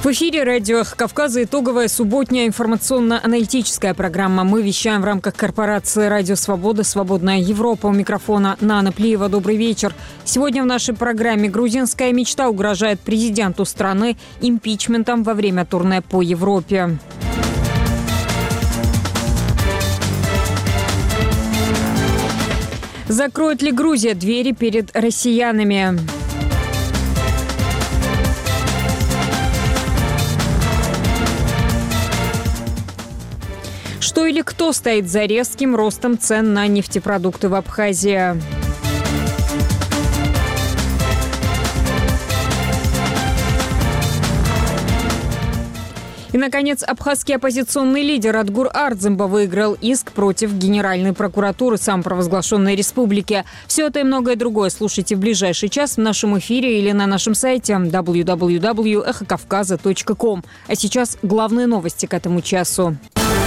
В эфире радио «Эхо Кавказа» итоговая субботняя информационно-аналитическая программа. Мы вещаем в рамках корпорации «Радио Свобода. Свободная Европа». У микрофона Нана Плиева. Добрый вечер. Сегодня в нашей программе грузинская мечта угрожает президенту страны импичментом во время турне по Европе. Закроет ли Грузия двери перед россиянами? Что или кто стоит за резким ростом цен на нефтепродукты в Абхазии? И, наконец, абхазский оппозиционный лидер Адгур Ардземба выиграл иск против Генеральной прокуратуры самопровозглашенной республики. Все это и многое другое слушайте в ближайший час в нашем эфире или на нашем сайте www.эхокавказа.ком. А сейчас главные новости к этому часу.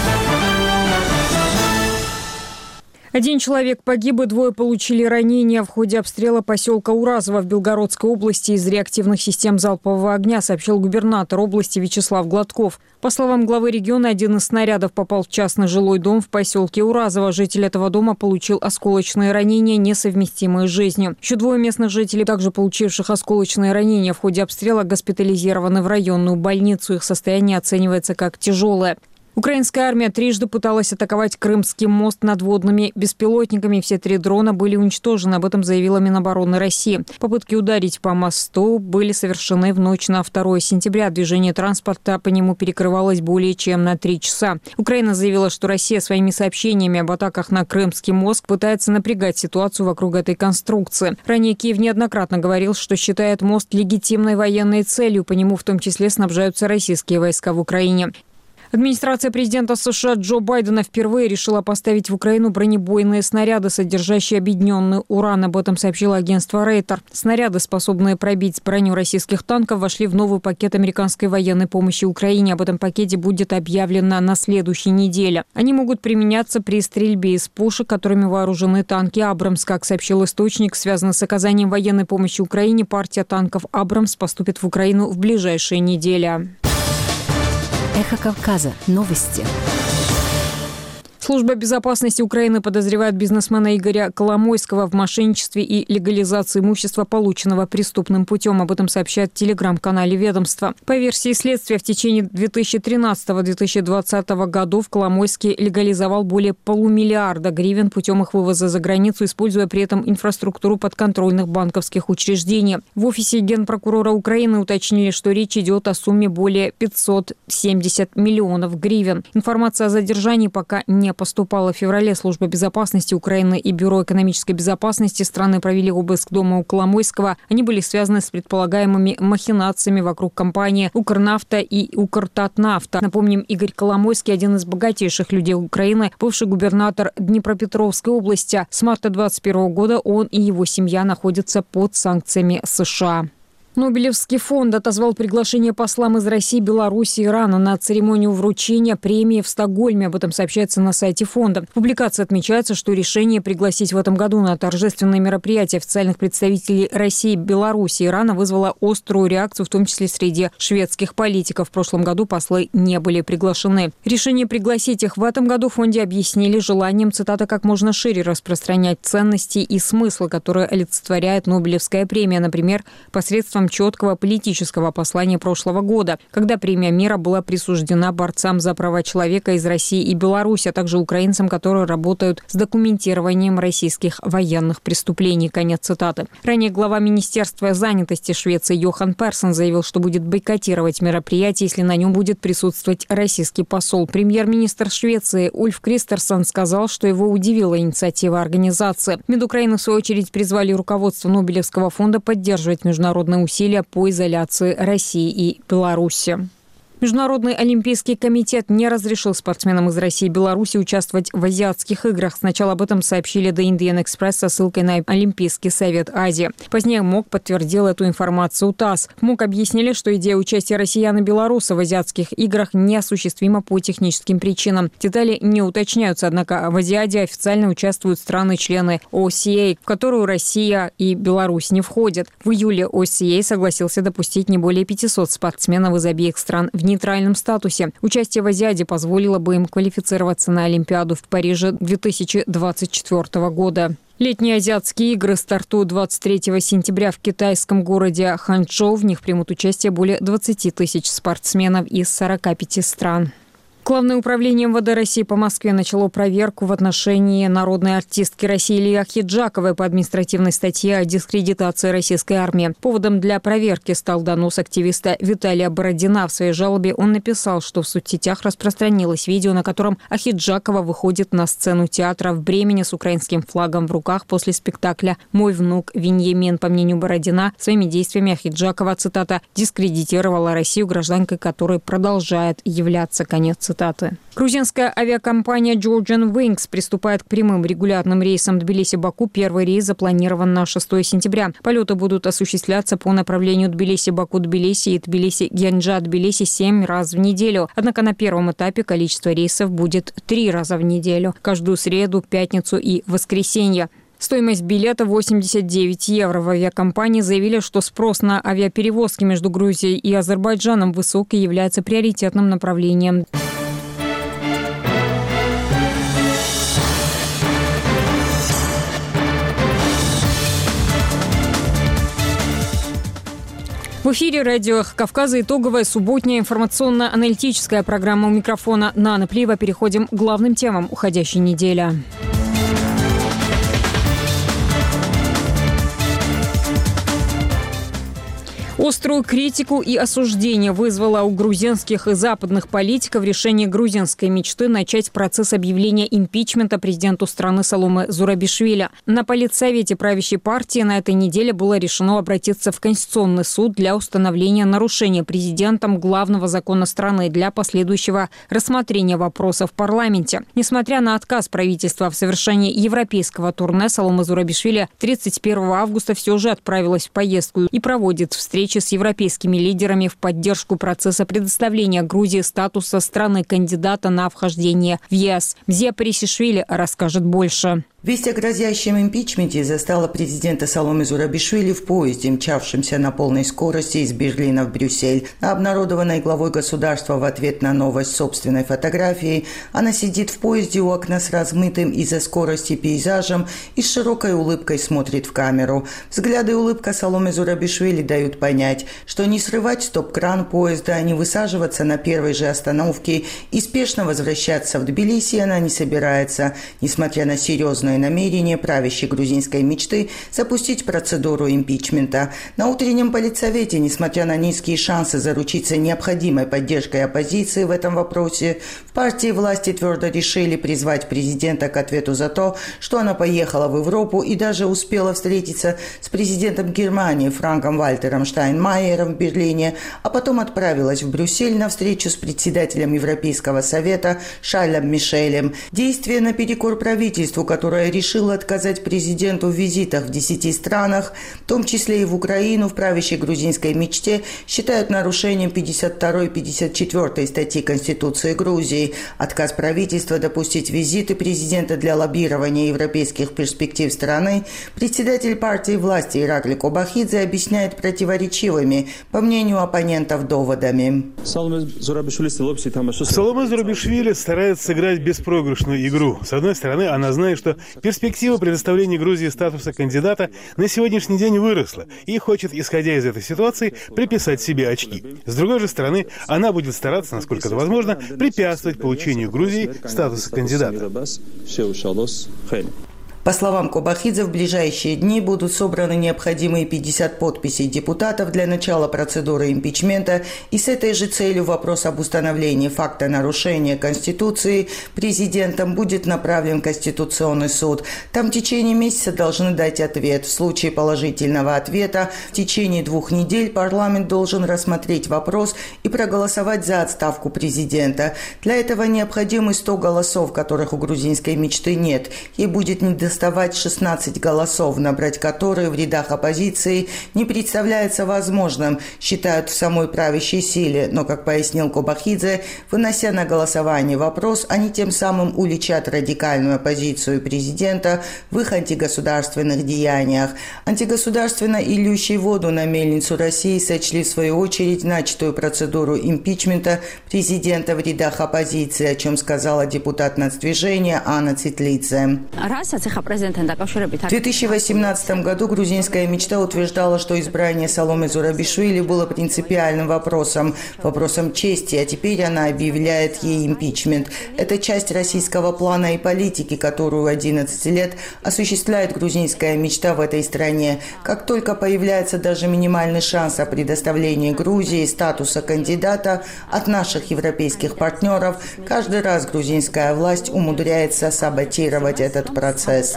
1 человек погиб и 2 получили ранения в ходе обстрела поселка Уразово в Белгородской области из реактивных систем залпового огня, сообщил губернатор области Вячеслав Гладков. По словам главы региона, 1 из снарядов попал в частный жилой дом в поселке Уразово. Житель этого дома получил осколочные ранения, несовместимые с жизнью. Еще 2 местных жителей, также получивших осколочные ранения в ходе обстрела, госпитализированы в районную больницу. Их состояние оценивается как тяжелое. Украинская армия трижды пыталась атаковать Крымский мост надводными беспилотниками. Все 3 дрона были уничтожены. Об этом заявила Минобороны России. Попытки ударить по мосту были совершены в ночь на 2 сентября. Движение транспорта по нему перекрывалось более чем на 3 часа. Украина заявила, что Россия своими сообщениями об атаках на Крымский мост пытается напрягать ситуацию вокруг этой конструкции. Ранее Киев неоднократно говорил, что считает мост легитимной военной целью. По нему в том числе снабжаются российские войска в Украине. Администрация президента США Джо Байдена впервые решила поставить в Украину бронебойные снаряды, содержащие объединенный уран. Об этом сообщило агентство Рейтер. Снаряды, способные пробить броню российских танков, вошли в новый пакет американской военной помощи Украине. Об этом пакете будет объявлено на следующей неделе. Они могут применяться при стрельбе из пушек, которыми вооружены танки «Абрамс». Как сообщил источник, связанный с оказанием военной помощи Украине, партия танков «Абрамс» поступит в Украину в ближайшие недели. Эхо Кавказа. Новости. Служба безопасности Украины подозревает бизнесмена Игоря Коломойского в мошенничестве и легализации имущества, полученного преступным путем. Об этом сообщает в телеграм-канале ведомства. По версии следствия, в течение 2013-2020 годов Коломойский легализовал более полумиллиарда гривен путем их вывоза за границу, используя при этом инфраструктуру подконтрольных банковских учреждений. В офисе генпрокурора Украины уточнили, что речь идет о сумме более 570 миллионов гривен. Информация о задержании пока не поступала. В феврале Служба безопасности Украины и Бюро экономической безопасности страны провели обыск дома у Коломойского. Они были связаны с предполагаемыми махинациями вокруг компании «Укрнафта» и «Укртатнафта». Напомним, Игорь Коломойский – один из богатейших людей Украины, бывший губернатор Днепропетровской области. С марта 2021 года он и его семья находятся под санкциями США. Нобелевский фонд отозвал приглашение послам из России, Беларуси и Ирана на церемонию вручения премии в Стокгольме. Об этом сообщается на сайте фонда. В публикации отмечается, что решение пригласить в этом году на торжественные мероприятия официальных представителей России, Беларуси и Ирана вызвало острую реакцию, в том числе среди шведских политиков. В прошлом году послы не были приглашены. Решение пригласить их в этом году в фонде объяснили желанием, цитата, как можно шире распространять ценности и смыслы, которые олицетворяет Нобелевская премия, например, посредством четкого политического послания прошлого года, когда премия мира была присуждена борцам за права человека из России и Беларуси, а также украинцам, которые работают с документированием российских военных преступлений. Конец цитаты. Ранее глава Министерства занятости Швеции Йохан Персон заявил, что будет бойкотировать мероприятие, если на нем будет присутствовать российский посол. Премьер-министр Швеции Ульф Кристерсон сказал, что его удивила инициатива организации. МИД Украины, в свою очередь, призвали руководство Нобелевского фонда поддерживать международные усилия по изоляции России и Беларуси. Международный олимпийский комитет не разрешил спортсменам из России и Беларуси участвовать в азиатских играх. Сначала об этом сообщили The Indian Express со ссылкой на Олимпийский совет Азии. Позднее МОК подтвердил эту информацию ТАСС. МОК объяснили, что идея участия россиян и белорусов в азиатских играх неосуществима по техническим причинам. Детали не уточняются, однако в Азиаде официально участвуют страны-члены OSCE, в которую Россия и Беларусь не входят. В июле OSCE согласился допустить не более 500 спортсменов из обеих стран в нейтральном статусе. Участие в Азиаде позволило бы им квалифицироваться на Олимпиаду в Париже 2024 года. Летние азиатские игры стартуют 23 сентября в китайском городе Ханчжоу. В них примут участие более 20 тысяч спортсменов из 45 стран. Главное управление МВД России по Москве начало проверку в отношении народной артистки России Ильи Ахеджаковой по административной статье о дискредитации российской армии. Поводом для проверки стал донос активиста Виталия Бородина. В своей жалобе он написал, что в соцсетях распространилось видео, на котором Ахеджакова выходит на сцену театра в Бремени с украинским флагом в руках после спектакля «Мой внук Виньямин». По мнению Бородина, своими действиями Ахеджакова, цитата, «дискредитировала Россию, гражданкой которой продолжает являться», конец цитаты. Грузинская авиакомпания Georgian Wings приступает к прямым регулярным рейсам Тбилиси-Баку. Первый рейс запланирован на 6 сентября. Полеты будут осуществляться по направлению Тбилиси-Баку-Тбилиси и Тбилиси-Гянджа-Тбилиси 7 раз в неделю. Однако на первом этапе количество рейсов будет 3 раза в неделю. Каждую среду, пятницу и воскресенье. Стоимость билета 89 евро. В авиакомпании заявили, что спрос на авиаперевозки между Грузией и Азербайджаном высокий и является приоритетным направлением. В эфире радио «Эхо Кавказа» итоговая субботняя информационно-аналитическая программа. У микрофона Нана Плиева. Переходим к главным темам уходящей недели. Острую критику и осуждение вызвало у грузинских и западных политиков решение грузинской мечты начать процесс объявления импичмента президенту страны Саломе Зурабишвили. На политсовете правящей партии на этой неделе было решено обратиться в Конституционный суд для установления нарушения президентом главного закона страны для последующего рассмотрения вопроса в парламенте. Несмотря на отказ правительства в совершении европейского турне, Саломе Зурабишвили 31 августа все же отправилась в поездку и проводит встречи с европейскими лидерами в поддержку процесса предоставления Грузии статуса страны-кандидата на вхождение в ЕС. Мзия Парисишвили расскажет больше. Весть о грозящем импичменте застала президента Саломе Зурабишвили в поезде, мчавшемся на полной скорости из Берлина в Брюссель. Обнародованной главой государства в ответ на новость собственной фотографии, она сидит в поезде у окна с размытым из-за скорости пейзажем и с широкой улыбкой смотрит в камеру. Взгляды и улыбка Саломе Зурабишвили дают понять, что не срывать стоп-кран поезда, не высаживаться на первой же остановке и спешно возвращаться в Тбилиси она не собирается, несмотря на серьезную намерение правящей грузинской мечты запустить процедуру импичмента. На утреннем политсовете, несмотря на низкие шансы заручиться необходимой поддержкой оппозиции в этом вопросе, в партии власти твердо решили призвать президента к ответу за то, что она поехала в Европу и даже успела встретиться с президентом Германии Франком Вальтером Штайнмайером в Берлине, а потом отправилась в Брюссель на встречу с председателем Европейского совета Шарлем Мишелем. Действие наперекор правительству, которое решила отказать президенту в визитах в 10 странах, в том числе и в Украину, в правящей грузинской мечте, считают нарушением 52 и 54 статьи Конституции Грузии. Отказ правительства допустить визиты президента для лоббирования европейских перспектив страны председатель партии власти Иракли Кобахидзе объясняет противоречивыми, по мнению оппонентов, доводами. Саломе Зурабишвили старается сыграть беспроигрышную игру. С одной стороны, она знает, что перспектива предоставления Грузии статуса кандидата на сегодняшний день выросла и хочет, исходя из этой ситуации, приписать себе очки. С другой же стороны, она будет стараться, насколько это возможно, препятствовать получению Грузии статуса кандидата. По словам Кобахидзе, в ближайшие дни будут собраны необходимые 50 подписей депутатов для начала процедуры импичмента, и с этой же целью вопрос об установлении факта нарушения Конституции президентом будет направлен в Конституционный суд. Там в течение месяца должны дать ответ. В случае положительного ответа в течение 2 недель парламент должен рассмотреть вопрос и проголосовать за отставку президента. Для этого необходимы 100 голосов, которых у грузинской мечты нет. Ей будет недоставать 16 голосов, набрать которые в рядах оппозиции не представляется возможным, считают в самой правящей силе. Но, как пояснил Кобахидзе, вынося на голосование вопрос, они тем самым уличат радикальную оппозицию президента в их антигосударственных деяниях. Антигосударственно и льющие воду на мельницу России сочли в свою очередь начатую процедуру импичмента президента в рядах оппозиции, о чем сказала депутат нацдвижения Анна Цитлидзе. В 2018 году грузинская мечта утверждала, что избрание Саломе Зурабишвили было принципиальным вопросом чести, а теперь она объявляет ей импичмент. Это часть российского плана и политики, которую 11 лет осуществляет грузинская мечта в этой стране. Как только появляется даже минимальный шанс о предоставлении Грузии статуса кандидата от наших европейских партнеров, каждый раз грузинская власть умудряется саботировать этот процесс.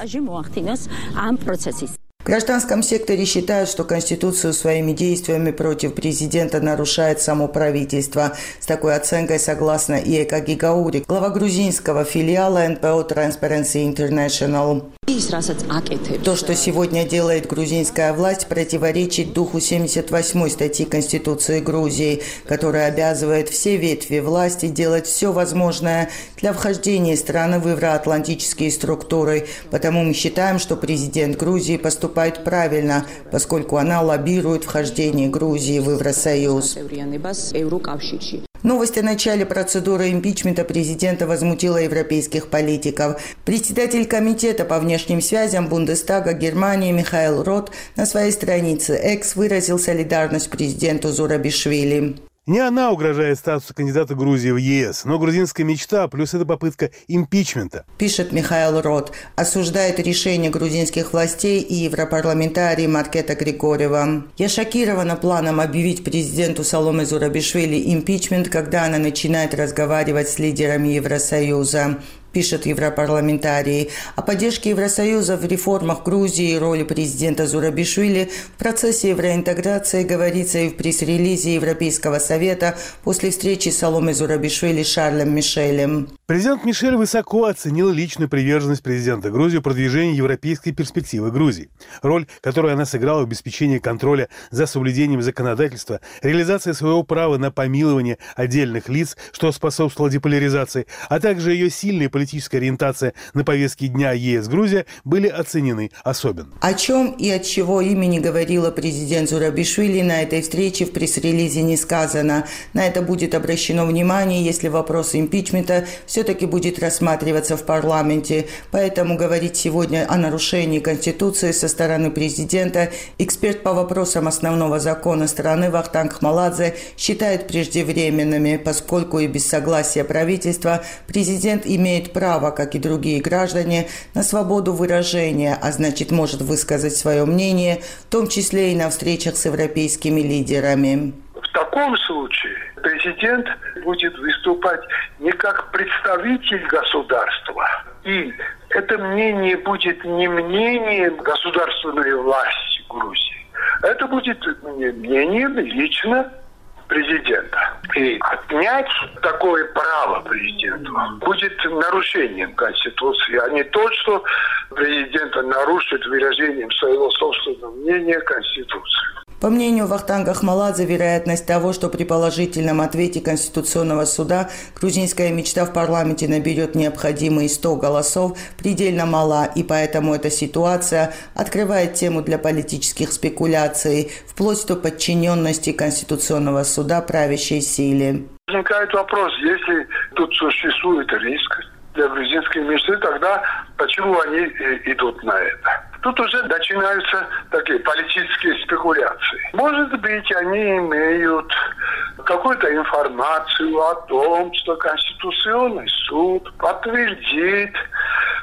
В гражданском секторе считают, что Конституцию своими действиями против президента нарушает само правительство. С такой оценкой согласна и Эка Гигаури, глава грузинского филиала НПО Transparency International. То, что сегодня делает грузинская власть, противоречит духу 78-й статьи Конституции Грузии, которая обязывает все ветви власти делать все возможное для вхождения страны в евроатлантические структуры. Потому мы считаем, что президент Грузии поступает правильно, поскольку она лоббирует вхождение Грузии в Евросоюз. Новость о начале процедуры импичмента президента возмутила европейских политиков. Председатель комитета по внешним связям Бундестага Германии Михаил Рот на своей странице X выразил солидарность президенту Зурабишвили. Не она угрожает статусу кандидата Грузии в ЕС, но грузинская мечта, плюс это попытка импичмента. Пишет Михаил Рот. Осуждает решение грузинских властей и европарламентарий Маркета Григорьева. Я шокирована планом объявить президенту Саломе Зурабишвили импичмент, когда она начинает разговаривать с лидерами Евросоюза. Пишет европарламентарий. О поддержке Евросоюза в реформах Грузии и роли президента Зурабишвили в процессе евроинтеграции говорится и в пресс-релизе Европейского совета после встречи Саломе Зурабишвили с Шарлем Мишелем. Президент Мишель высоко оценил личную приверженность президента Грузии в продвижении европейской перспективы Грузии. Роль, которую она сыграла в обеспечении контроля за соблюдением законодательства, реализация своего права на помилование отдельных лиц, что способствовало деполяризации, а также ее сильные политическая ориентация на повестке дня ЕС-Грузия были оценены особенно. О чем и от чего имени говорила президент Зурабишвили на этой встрече в пресс-релизе не сказано. На это будет обращено внимание, если вопрос импичмента все-таки будет рассматриваться в парламенте. Поэтому говорить сегодня о нарушении Конституции со стороны президента эксперт по вопросам основного закона страны Вахтанг Хмаладзе считает преждевременными, поскольку и без согласия правительства президент имеет право, как и другие граждане, на свободу выражения, а значит может высказать свое мнение, в том числе и на встречах с европейскими лидерами. В таком случае президент будет выступать не как представитель государства, и это мнение будет не мнением государственной власти Грузии, это будет мнением лично президента. И отнять такое право президенту будет нарушением Конституции, а не то, что президент нарушит выражением своего собственного мнения Конституцию. По мнению Вахтанга Хмаладзе, вероятность того, что при положительном ответе Конституционного суда грузинская мечта в парламенте наберет необходимые 100 голосов, предельно мала, и поэтому эта ситуация открывает тему для политических спекуляций, вплоть до подчиненности Конституционного суда правящей силе. Возникает вопрос, если тут существует риск для грузинской мечты, тогда почему они идут на это? Тут уже начинаются такие политические спекуляции. Может быть, они имеют какую-то информацию о том, что Конституционный суд подтвердит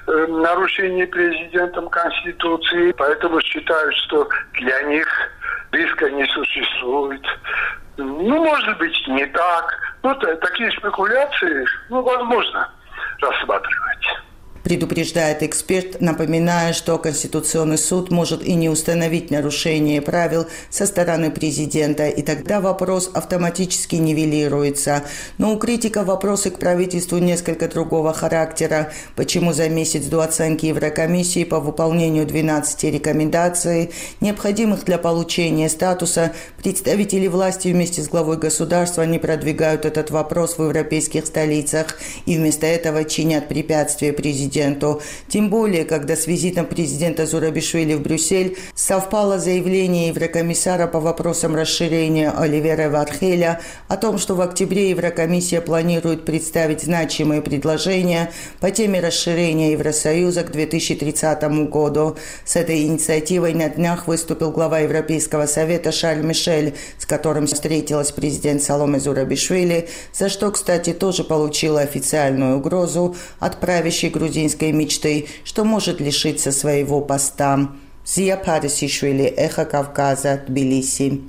нарушение президентом Конституции, поэтому считают, что для них риска не существует. Может быть, не так. Такие спекуляции, возможно рассматривать. Предупреждает эксперт, напоминая, что Конституционный суд может и не установить нарушение правил со стороны президента, и тогда вопрос автоматически нивелируется. Но у критиков вопросы к правительству несколько другого характера. Почему за месяц до оценки Еврокомиссии по выполнению 12 рекомендаций, необходимых для получения статуса, представители власти вместе с главой государства не продвигают этот вопрос в европейских столицах и вместо этого чинят препятствия президенту. Тем более, когда с визитом президента Зурабишвили в Брюссель совпало заявление еврокомиссара по вопросам расширения Оливера Вархеля о том, что в октябре Еврокомиссия планирует представить значимые предложения по теме расширения Евросоюза к 2030 году. С этой инициативой на днях выступил глава Европейского совета Шарль Мишель, с которым встретилась президент Саломе Зурабишвили, за что, кстати, тоже получила официальную угрозу от правящей грузинской мечты, что может лишиться своего поста. Зия Парисишвили, Эхо Кавказа, Тбилиси.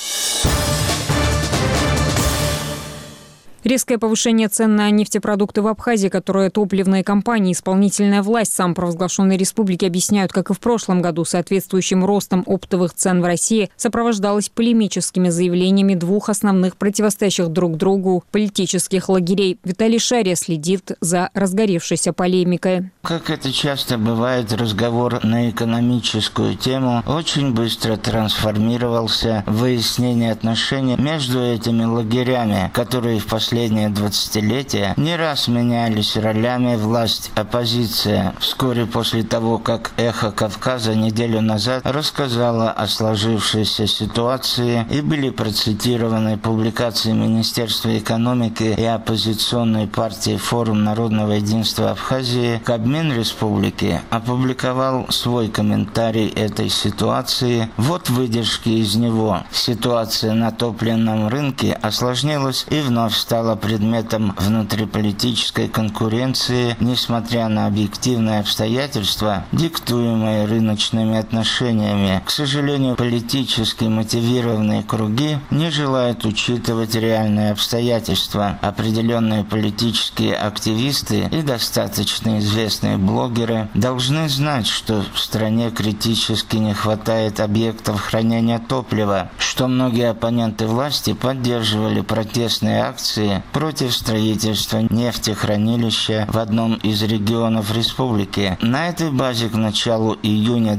Резкое повышение цен на нефтепродукты в Абхазии, которые топливные компании и исполнительная власть самопровозглашенной республики объясняют, как и в прошлом году, соответствующим ростом оптовых цен в России, сопровождалось полемическими заявлениями двух основных противостоящих друг другу политических лагерей. Виталий Шария следит за разгоревшейся полемикой. Как это часто бывает, разговор на экономическую тему очень быстро трансформировался в выяснение отношений между этими лагерями, которые в последние 20-летия не раз менялись ролями власть-оппозиция. Вскоре после того, как «Эхо Кавказа» неделю назад рассказала о сложившейся ситуации и были процитированы публикации Министерства экономики и оппозиционной партии «Форум народного единства Абхазии», Кабмин республики опубликовал свой комментарий этой ситуации. Вот выдержки из него. Ситуация на топливном рынке осложнилась и вновь стала предметом внутриполитической конкуренции, несмотря на объективные обстоятельства, диктуемые рыночными отношениями. К сожалению, политически мотивированные круги не желают учитывать реальные обстоятельства. Определенные политические активисты и достаточно известные блогеры должны знать, что в стране критически не хватает объектов хранения топлива, что многие оппоненты власти поддерживали протестные акции против строительства нефтехранилища в одном из регионов республики. На этой базе к началу июня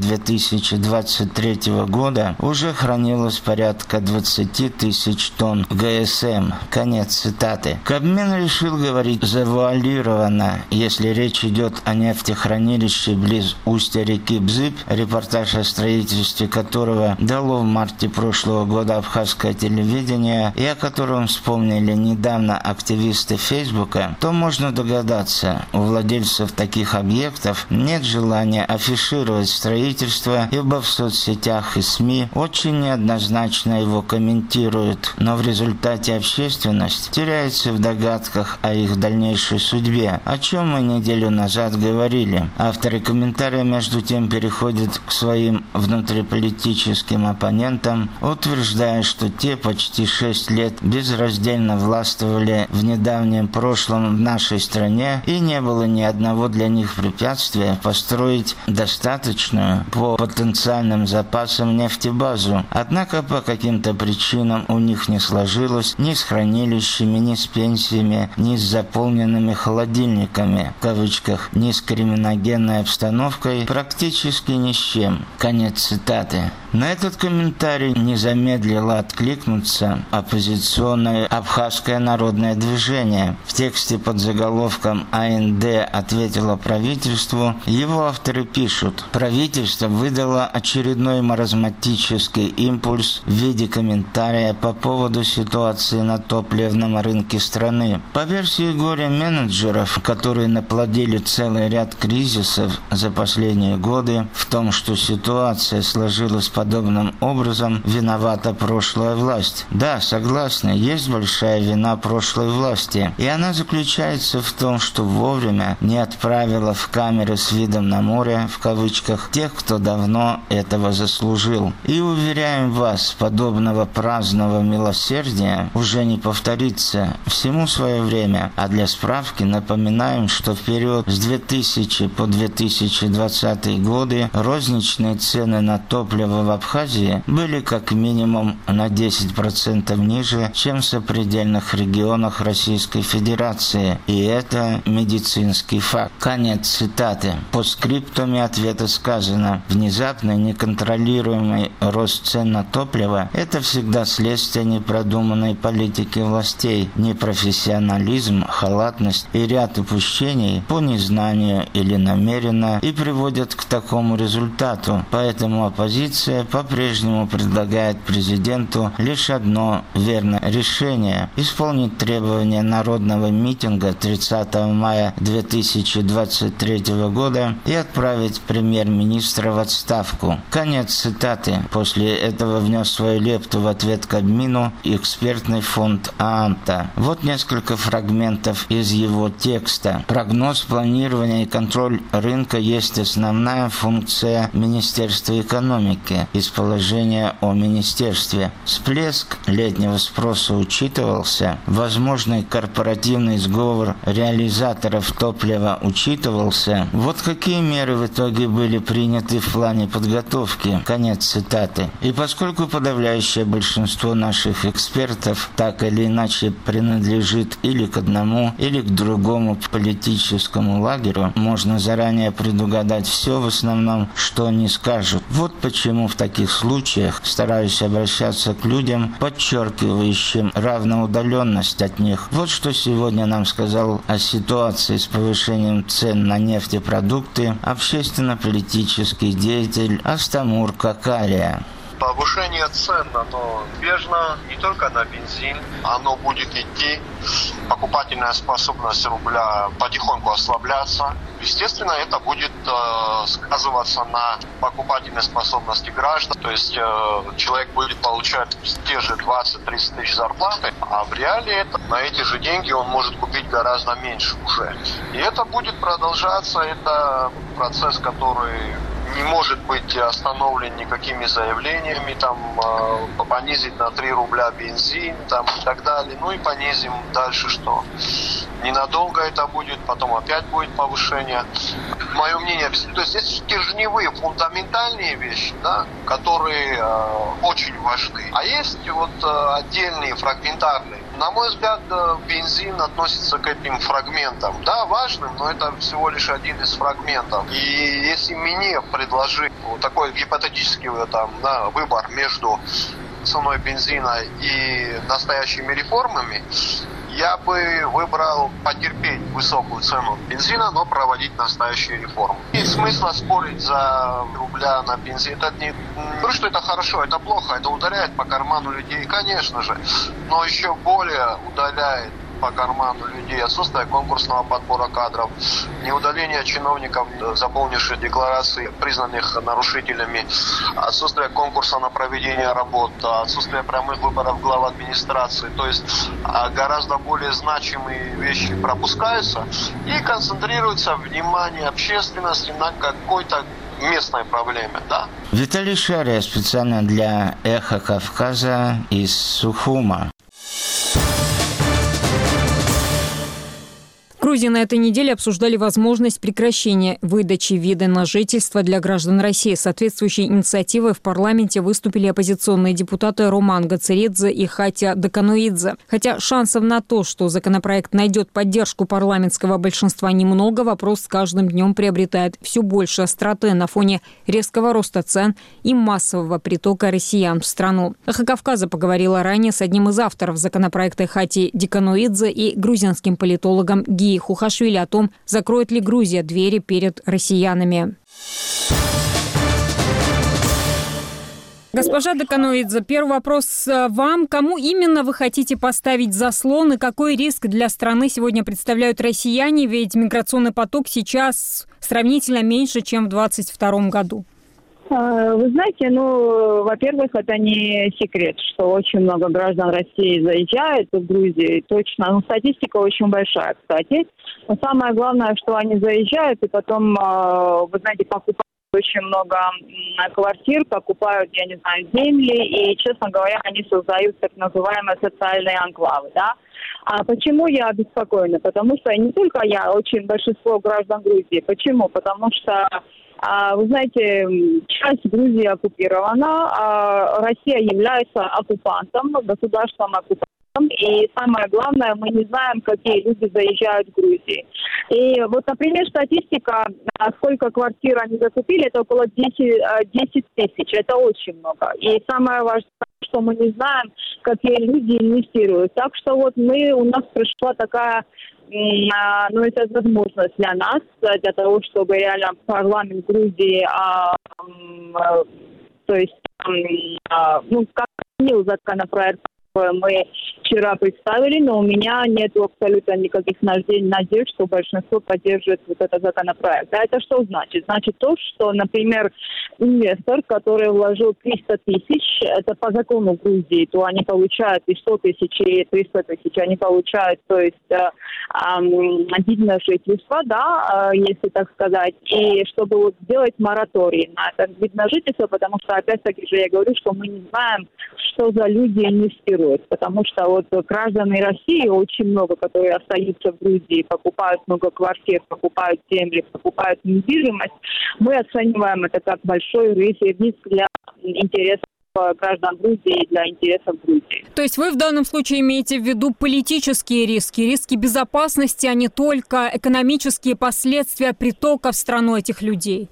2023 года уже хранилось порядка 20 тысяч тонн ГСМ. Конец цитаты. Кабмин решил говорить завуалированно, если речь идет о нефтехранилище близ устья реки Бзып, репортаж о строительстве которого дало в марте прошлого года абхазское телевидение и о котором вспомнили недавно активисты Фейсбука, то можно догадаться, у владельцев таких объектов нет желания афишировать строительство, ибо в соцсетях и СМИ очень неоднозначно его комментируют, но в результате общественность теряется в догадках о их дальнейшей судьбе, о чем мы неделю назад говорили. Авторы комментария между тем переходят к своим внутриполитическим оппонентам, утверждая, что те почти 6 лет безраздельно властвовали в недавнем прошлом в нашей стране, и не было ни одного для них препятствия построить достаточную по потенциальным запасам нефтебазу. Однако по каким-то причинам у них не сложилось ни с хранилищами, ни с пенсиями, ни с заполненными холодильниками, в кавычках, ни с криминогенной обстановкой, практически ни с чем. Конец цитаты. На этот комментарий не замедлило откликнуться оппозиционное Абхазское народное движение. В тексте под заголовком «АНД ответила правительству» его авторы пишут: правительство выдало очередной маразматический импульс в виде комментария по поводу ситуации на топливном рынке страны. По версии горе-менеджеров, которые наплодили целый ряд кризисов за последние годы, в том, что ситуация сложилась под подобным образом виновата прошлая власть. Да, согласна, есть большая вина прошлой власти, и она заключается в том, что вовремя не отправила в камеры с видом на море, в кавычках, тех, кто давно этого заслужил. И уверяем вас, подобного праздного милосердия уже не повторится. Всему свое время. А для справки напоминаем, что в период с 2000 по 2020 годы розничные цены на топливо в Абхазии были как минимум на 10% ниже, чем в сопредельных регионах Российской Федерации. И это медицинский факт. Конец цитаты. По скриптуме ответа сказано: внезапный неконтролируемый рост цен на топливо – это всегда следствие непродуманной политики властей, непрофессионализм, халатность и ряд упущений по незнанию или намеренно и приводят к такому результату. Поэтому оппозиция по-прежнему предлагает президенту лишь одно верное решение – исполнить требования народного митинга 30 мая 2023 года и отправить премьер-министра в отставку. Конец цитаты. После этого внес свою лепту в ответ Кабмину экспертный фонд ААМТа. Вот несколько фрагментов из его текста. Прогноз, планирование и контроль рынка есть основная функция Министерства экономики из положения о министерстве. Всплеск летнего спроса учитывался, возможный корпоративный сговор реализаторов топлива учитывался. Вот какие меры в итоге были приняты в плане подготовки. Конец цитаты. И поскольку подавляющее большинство наших экспертов так или иначе принадлежит или к одному, или к другому политическому лагерю, можно заранее предугадать все в основном, что они скажут. Вот почему в таких случаях стараюсь обращаться к людям, подчеркивающим равноудаленность от них. Вот что сегодня нам сказал о ситуации с повышением цен на нефтепродукты общественно-политический деятель Астамур Какария. Повышение цен, оно неизбежно не только на бензин, оно будет идти, покупательная способность рубля потихоньку ослабляться. Естественно, это будет сказываться на покупательной способности граждан. То есть человек будет получать те же 20-30 тысяч зарплаты, а в реале на эти же деньги он может купить гораздо меньше уже. И это будет продолжаться, это процесс, который не может быть остановлен никакими заявлениями, понизить на 3 рубля бензин и так далее. Ну и понизим дальше, что ненадолго это будет, потом опять будет повышение. Мое мнение, то есть здесь стержневые, фундаментальные вещи, да, которые очень важны. А есть отдельные, фрагментарные. На мой взгляд, бензин относится к этим фрагментам. Да, важным, но это всего лишь один из фрагментов. И если мне предложить такой гипотетический выбор между ценой бензина и настоящими реформами, я бы выбрал потерпеть высокую цену бензина, но проводить настоящие реформы. Нет смысла спорить за рубля на бензин. Это не говорю, что это хорошо, это плохо, это ударяет по карману людей, конечно же, но еще более удаляет по карману людей отсутствие конкурсного подбора кадров, неудаление чиновников, заполнивших декларации, признанных нарушителями, отсутствие конкурса на проведение работ, отсутствие прямых выборов глав администрации. То есть гораздо более значимые вещи пропускаются и концентрируется внимание общественности на какой-то местной проблеме, да. Виталий Шария специально для «Эхо Кавказа» из Сухума. В Грузии на этой неделе обсуждали возможность прекращения выдачи вида на жительство для граждан России. С соответствующей инициативой в парламенте выступили оппозиционные депутаты Роман Гацеридзе и Хатя Даканоидзе. Хотя шансов на то, что законопроект найдет поддержку парламентского большинства, немного, вопрос с каждым днем приобретает все больше остроты на фоне резкого роста цен и массового притока россиян в страну. «Эхо Кавказа» поговорила ранее с одним из авторов законопроекта Хати Даканоидзе и грузинским политологом Гии Хухашвили о том, закроет ли Грузия двери перед россиянами. Госпожа Даканоидзе, первый вопрос вам. Кому именно вы хотите поставить заслон и какой риск для страны сегодня представляют россияне? Ведь миграционный поток сейчас сравнительно меньше, чем в 2022 году. Вы знаете, во-первых, это не секрет, что очень много граждан России заезжают в Грузию, точно. Статистика очень большая, кстати. Но самое главное, что они заезжают и потом, вы знаете, покупают очень много квартир, покупают, я не знаю, земли, и, честно говоря, они создают так называемые социальные анклавы, да. А почему я обеспокоена? Потому что не только я, очень большинство граждан Грузии. Почему? Потому что, вы знаете, часть Грузии оккупирована, а Россия является оккупантом, государством оккупантом. И самое главное, мы не знаем, какие люди заезжают в Грузию. И вот, например, статистика, сколько квартир они закупили, это около 10 тысяч. Это очень много. И самое важное, что мы не знаем, какие люди инвестируют. Так что вот у нас пришла такая, это возможность для нас, для того, чтобы реально парламент Грузии, как принял законопроект, мы вчера представили, но у меня нет абсолютно никаких надежд, что большинство поддержит вот этот законопроект. А это что значит? Значит то, что, например, инвестор, который вложил 300 тысяч, это по закону Грузии, то они получают и 100 тысяч, и 300 тысяч, они получают, то есть видное жительство, да, если так сказать, и чтобы вот сделать мораторий на это видное жительство, потому что, опять-таки же, я говорю, что мы не знаем, что за люди инвестируют. Потому что вот граждан России очень много, которые остаются в Грузии, покупают много квартир, покупают земли, покупают недвижимость. Мы оцениваем это как большой риск для интересов граждан Грузии и для интересов Грузии. То есть вы в данном случае имеете в виду политические риски безопасности, а не только экономические последствия притока в страну этих людей?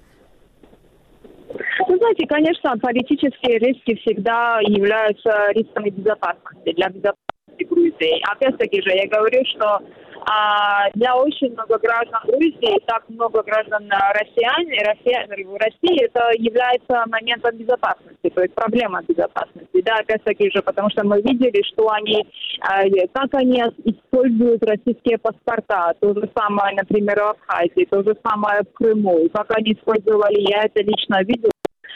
Вы знаете, конечно, политические риски всегда являются рисками безопасности, для безопасности Грузии. Опять-таки же, я говорю, что для очень много граждан Грузии, так много граждан в России, это является моментом безопасности, то есть проблема безопасности. Да, опять-таки же, потому что мы видели, что как они используют российские паспорта. То же самое, например, в Абхазии, то же самое в Крыму. И как они использовали, я это лично видела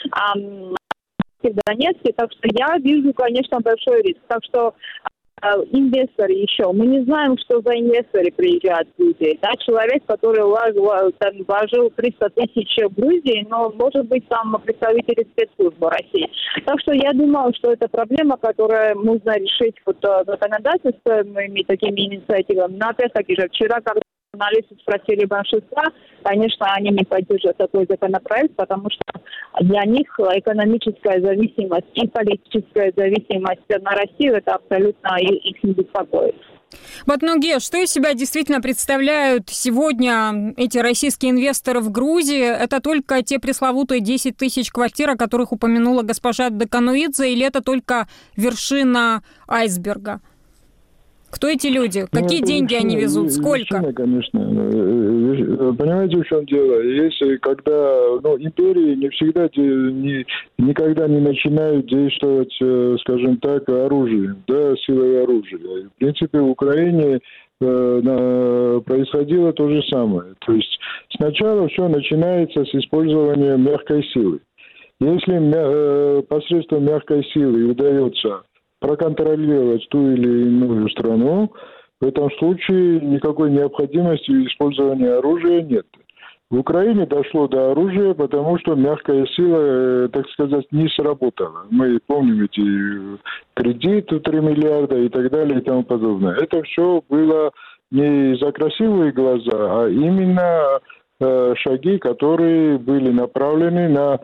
в Донецке. Так что я вижу, конечно, большой риск. Так что инвесторы еще. Мы не знаем, что за инвесторы приезжают в Грузию. Да, человек, который вложил 300 тысяч в Грузии, но может быть там представители спецслужбы России. Так что я думаю, что это проблема, которую нужно решить законодательством и такими инициативами. Но опять-таки же, вчера, когда журналисты спросили большинства, конечно, они не поддержат такой законопроект, потому что для них экономическая зависимость и политическая зависимость на Россию, это абсолютно их не беспокоит. Батнуге, что из себя действительно представляют сегодня эти российские инвесторы в Грузии? Это только те пресловутые 10 тысяч квартир, о которых упомянула госпожа Декануидзе, или это только вершина айсберга? Кто эти люди? Какие деньги они везут? Сколько? Вершина, конечно. Понимаете, в чем дело? Если когда империи не всегда никогда не начинают действовать, скажем так, оружием, да, силой оружия. В принципе, в Украине происходило то же самое. То есть сначала все начинается с использования мягкой силы. Если посредством мягкой силы удается проконтролировать ту или иную страну, в этом случае никакой необходимости использования оружия нет. В Украине дошло до оружия, потому что мягкая сила, так сказать, не сработала. Мы помним эти кредиты 3 миллиарда и так далее и тому подобное. Это все было не за красивые глаза, а именно шаги, которые были направлены на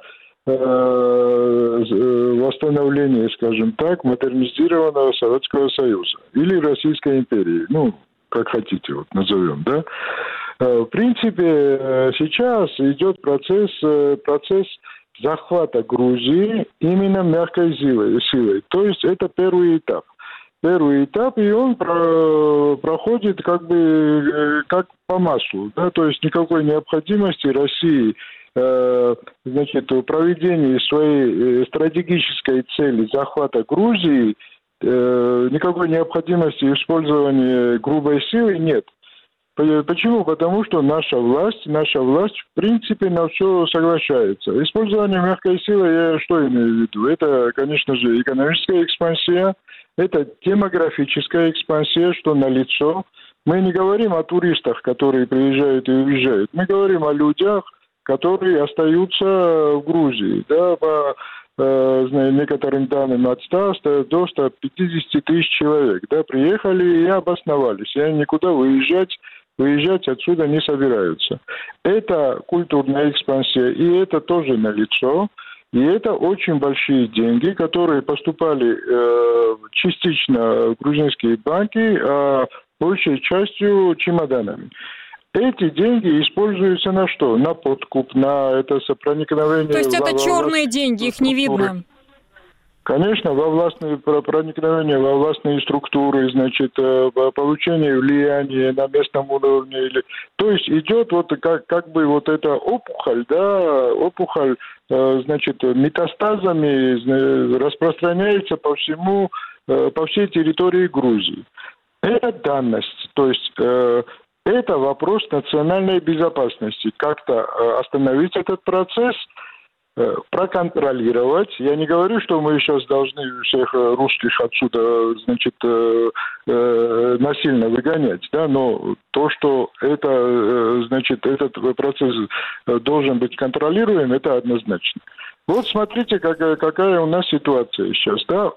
восстановление, скажем так, модернизированного Советского Союза или Российской империи, как хотите, вот назовем, да. В принципе, сейчас идет процесс захвата Грузии именно мягкой силой. То есть это первый этап. И он проходит как по маслу, да, то есть никакой необходимости России в проведении своей стратегической цели захвата Грузии никакой необходимости использования грубой силы нет. Почему? Потому что наша власть, в принципе, на все соглашается. Использование мягкой силы, я что имею в виду? Это, конечно же, экономическая экспансия, это демографическая экспансия, что налицо. Мы не говорим о туристах, которые приезжают и уезжают. Мы говорим о людях, которые остаются в Грузии. Да, по некоторым данным от 100 до 150 тысяч человек. Да, приехали и обосновались. И они никуда выезжать отсюда не собираются. Это культурная экспансия, и это тоже налицо. И это очень большие деньги, которые поступали частично в грузинские банки, а большей частью чемоданами. Эти деньги используются на что? На подкуп, на это проникновение... То есть это черные деньги, их не видно? Конечно, проникновение во властные структуры, значит, получение влияния на местном уровне. То есть идет вот как бы вот эта опухоль, значит, метастазами распространяется по всей территории Грузии. Это данность, то есть это вопрос национальной безопасности. Как-то остановить этот процесс, проконтролировать. Я не говорю, что мы сейчас должны всех русских отсюда, значит, насильно выгонять, да, но то, что это, значит, этот процесс должен быть контролируем, это однозначно. Вот смотрите, какая у нас ситуация сейчас, да.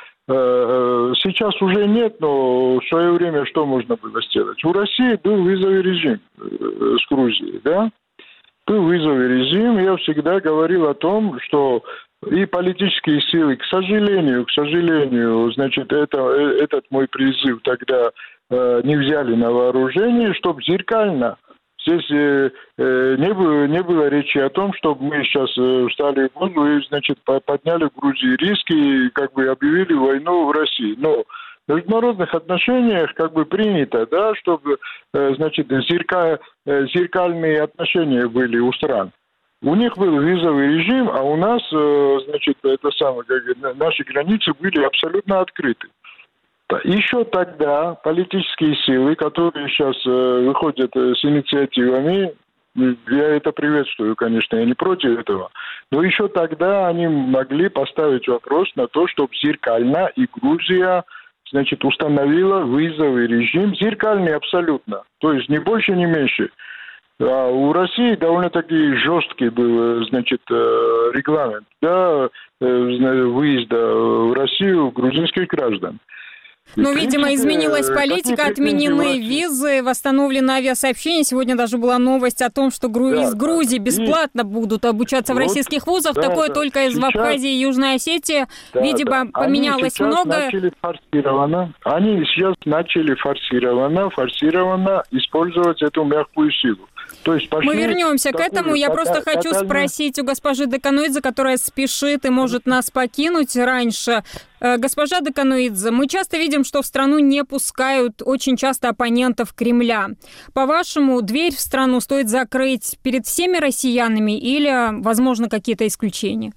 Сейчас уже нет, но в свое время что можно было сделать? У России был визовый режим с Грузией, да? Был визовый режим, я всегда говорил о том, что и политические силы, к сожалению, значит, этот мой призыв тогда не взяли на вооружение, чтобы зеркально. Здесь не было речи о том, чтобы мы сейчас встали в воду и, значит, подняли в Грузии риски и как бы объявили войну в России. Но в международных отношениях как бы принято, да, чтобы, значит, зеркальные отношения были у стран. У них был визовый режим, а у нас, значит, наши границы были абсолютно открыты. Еще тогда политические силы, которые сейчас выходят с инициативами, я это приветствую, конечно, я не против этого, но еще тогда они могли поставить вопрос на то, чтобы зеркально и Грузия, значит, установила визовый режим, зеркальный абсолютно, то есть ни больше, ни меньше. А у России довольно-таки жесткий был, значит, регламент, да, выезда в Россию грузинских граждан. Ну, видимо, изменилась политика, отменены визы, восстановлены авиасообщения. Сегодня даже была новость о том, что из Грузии бесплатно будут обучаться в российских вузах. Такое только из Абхазии и Южной Осетии. Видимо, поменялось многое. Они сейчас начали форсированно использовать эту мягкую силу. То есть мы вернемся к этому. Я просто хочу спросить у госпожи Декануидзе, которая спешит и может нас покинуть раньше. Госпожа Декануидзе, мы часто видим, что в страну не пускают очень часто оппонентов Кремля. По-вашему, дверь в страну стоит закрыть перед всеми россиянами или, возможно, какие-то исключения?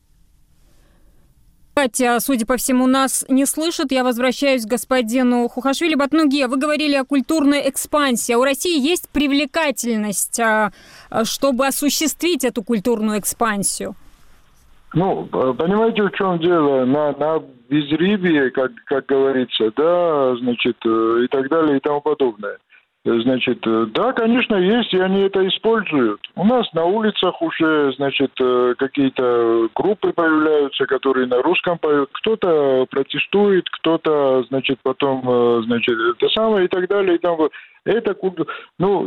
Хотя, судя по всему, нас не слышат. Я возвращаюсь к господину Хухашвили. Батнуге, вы говорили о культурной экспансии. У России есть привлекательность, чтобы осуществить эту культурную экспансию? Ну, понимаете, в чем дело? На безрыбье, как говорится, да, значит, и так далее, и тому подобное. Значит, да, конечно, есть, и они это используют. У нас на улицах уже, значит, какие-то группы появляются, которые на русском поют. Кто-то протестует, кто-то, значит, потом, значит, это самое, и так далее, и там. Это, ну,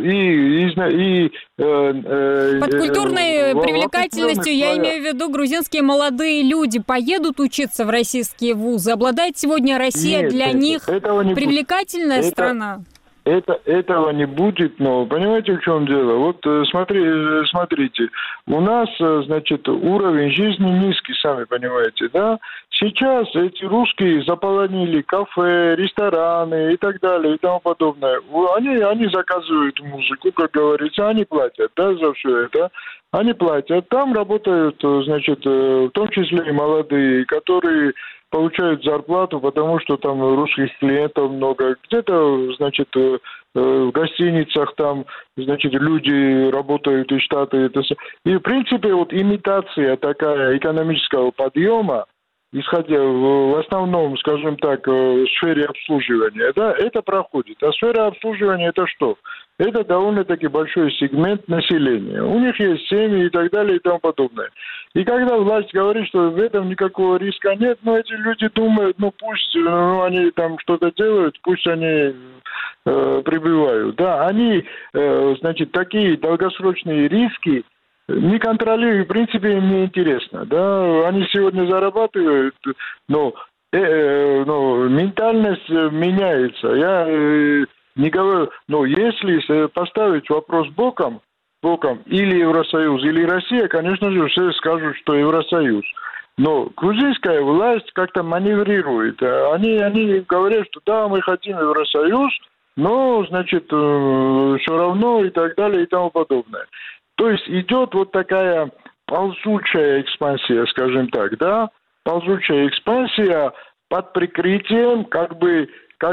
под культурной привлекательностью я имею в виду, грузинские молодые люди поедут учиться в российские вузы. Обладает сегодня Россия для них привлекательная страна? Этого не будет, но понимаете, в чем дело? Вот смотрите, у нас, значит, уровень жизни низкий, сами понимаете, да? Сейчас эти русские заполонили кафе, рестораны и так далее и тому подобное. Они заказывают музыку, как говорится, они платят, да, за все это. Они платят. Там работают, значит, в том числе и молодые, которые получают зарплату, потому что там русских клиентов много. Где-то, значит, в гостиницах там, значит, люди работают из Штата. И, в принципе, вот имитация такая экономического подъема, исходя в основном, скажем так, в сфере обслуживания, да, это проходит. А сфера обслуживания это что? Это довольно-таки большой сегмент населения. У них есть семьи и так далее и тому подобное. И когда власть говорит, что в этом никакого риска нет, но эти люди думают, пусть они там что-то делают, пусть они прибывают. Да, они, значит, такие долгосрочные риски не контролирую, в принципе, им не интересно. Да? Они сегодня зарабатывают, но ментальность меняется. Я не говорю, но если поставить вопрос боком, или Евросоюз, или Россия, конечно же, все скажут, что Евросоюз. Но грузинская власть как-то маневрирует. Они говорят, что да, мы хотим Евросоюз, но, значит, все равно и так далее и тому подобное. То есть идет вот такая ползучая экспансия, скажем так, да, ползучая экспансия под прикрытием как бы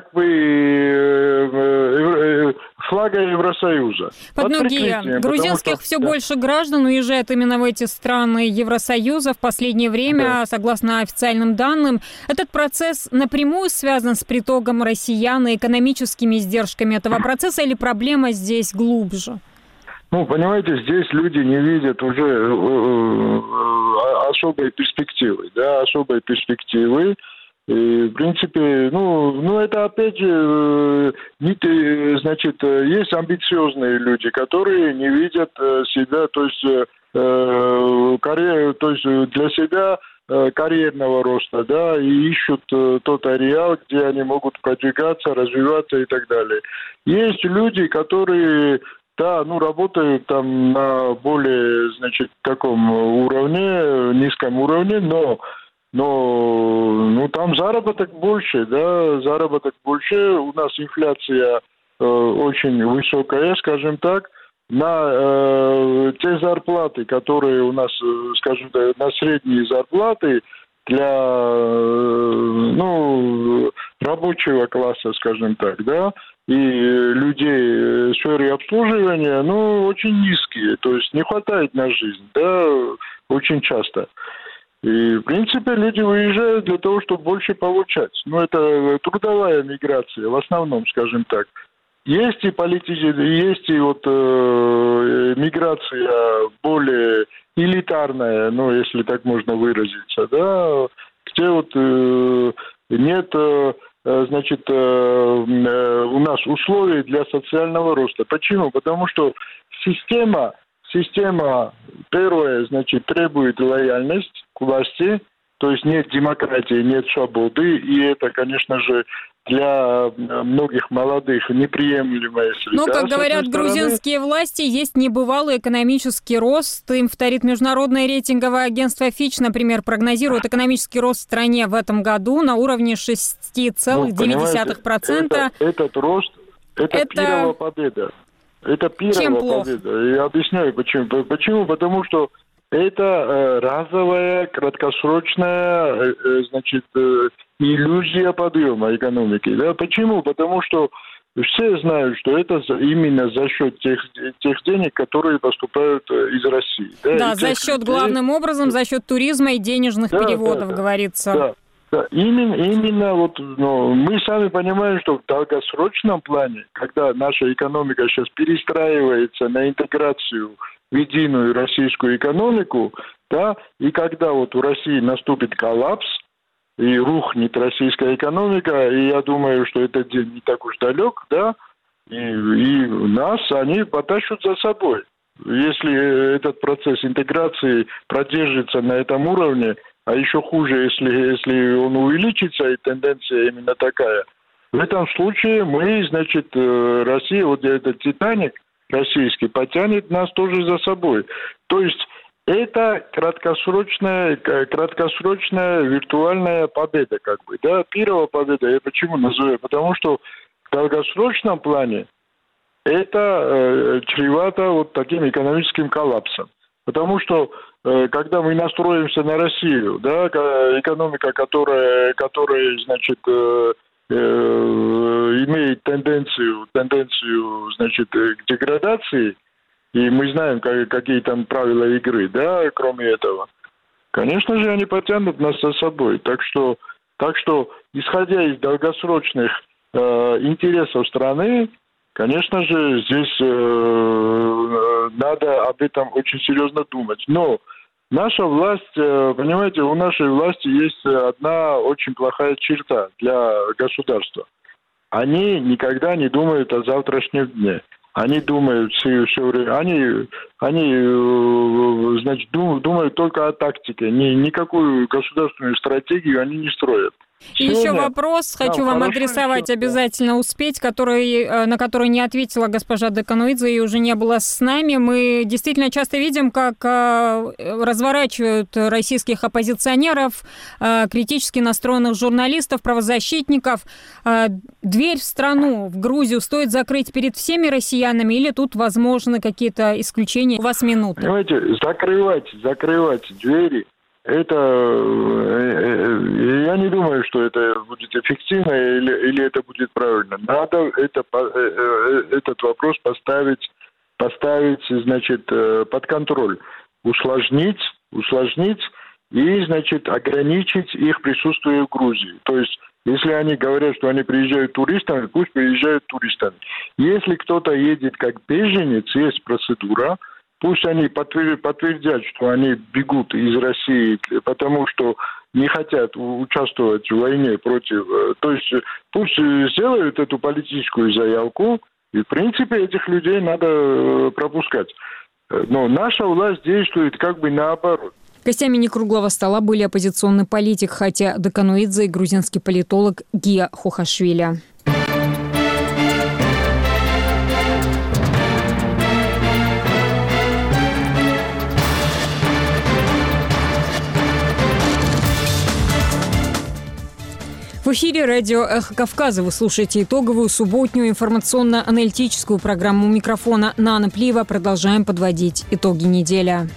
флага Евросоюза. Под ноги грузинских все больше граждан уезжает именно в эти страны Евросоюза в последнее время, согласно официальным данным. Этот процесс напрямую связан с притоком россиян и экономическими издержками этого процесса, или проблема здесь глубже? Понимаете, здесь люди не видят уже особой перспективы, да, особой перспективы. И, в принципе, это опять же, значит, есть амбициозные люди, которые не видят себя, то есть для себя карьерного роста, да, и ищут тот ареал, где они могут продвигаться, развиваться и так далее. Есть люди, которые работают там на более, значит, таком уровне, низком уровне, но там заработок больше, да, У нас инфляция очень высокая, скажем так. На те зарплаты, которые у нас, скажем так, на средние зарплаты для рабочего класса, скажем так, да, и людей в сфере обслуживания, очень низкие, то есть не хватает на жизнь, да, очень часто. И, в принципе, люди выезжают для того, чтобы больше получать. Это трудовая миграция, в основном, скажем так. Есть и есть и миграция более элитарная, если так можно выразиться, да, где нет, значит, у нас условий для социального роста. Почему? Потому что система, первое, значит, требует лояльность к власти, то есть нет демократии, нет свободы, и это, конечно же, для многих молодых неприемлемая среда. Но, как говорят грузинские власти, есть небывалый экономический рост. Им вторит международное рейтинговое агентство Fitch, например, прогнозирует экономический рост в стране в этом году на уровне 6,9%. Этот рост, это пирова победа. Это пирова победа. Я объясняю, почему. Почему? Потому что это разовая, краткосрочная, значит, иллюзия подъема экономики. Да? Почему? Потому что все знают, что это именно за счет тех денег, которые поступают из России. Да, за счет, главным образом, за счет туризма и денежных переводов, говорится. Да, именно мы сами понимаем, что в долгосрочном плане, когда наша экономика сейчас перестраивается на интеграцию в единую российскую экономику, да, и когда у России наступит коллапс и рухнет российская экономика, и я думаю, что этот день не так уж далек, да, и нас они потащат за собой. Если этот процесс интеграции продержится на этом уровне, а еще хуже, если он увеличится, и тенденция именно такая, в этом случае мы, значит, Россия, этот «Титаник» российский, потянет нас тоже за собой. То есть это краткосрочная виртуальная победа, как бы, да, пирова победа. Я почему называю? Потому что в долгосрочном плане это чревато таким экономическим коллапсом. Потому что когда мы настроимся на Россию, да, экономика, которая значит, имеет тенденцию, значит, к деградации, и мы знаем, какие там правила игры, да, кроме этого, конечно же, они потянут нас за собой. Так что исходя из долгосрочных интересов страны, конечно же, здесь надо об этом очень серьезно думать. Но наша власть, понимаете, у нашей власти есть одна очень плохая черта для государства. Они никогда не думают о завтрашнем дне. Они думают все время, значит, думают только о тактике. Никакую государственную стратегию они не строят. И еще вопрос хочу вам адресовать, обязательно успеть, на который не ответила госпожа Декануидзе и уже не была с нами. Мы действительно часто видим, как разворачивают российских оппозиционеров, критически настроенных журналистов, правозащитников. Дверь в страну, в Грузию, стоит закрыть перед всеми россиянами или тут возможны какие-то исключения? У вас минута. Понимаете, закрывать двери. Это, я не думаю, что это будет эффективно или это будет правильно. Надо этот вопрос поставить, значит, под контроль, усложнить и, значит, ограничить их присутствие в Грузии. То есть, если они говорят, что они приезжают туристами, пусть приезжают туристами. Если кто-то едет как беженец, есть процедура. Пусть они подтвердят, что они бегут из России, потому что не хотят участвовать в войне против... То есть пусть сделают эту политическую заявку, и в принципе этих людей надо пропускать. Но наша власть действует как бы наоборот. Гостями некруглого стола были оппозиционный политик Хатя Декануидзе и грузинский политолог Гия Хохашвили. В эфире радио «Эхо Кавказа». Вы слушаете итоговую субботнюю информационно-аналитическую программу микрофона Нана Плиева. Продолжаем подводить итоги недели.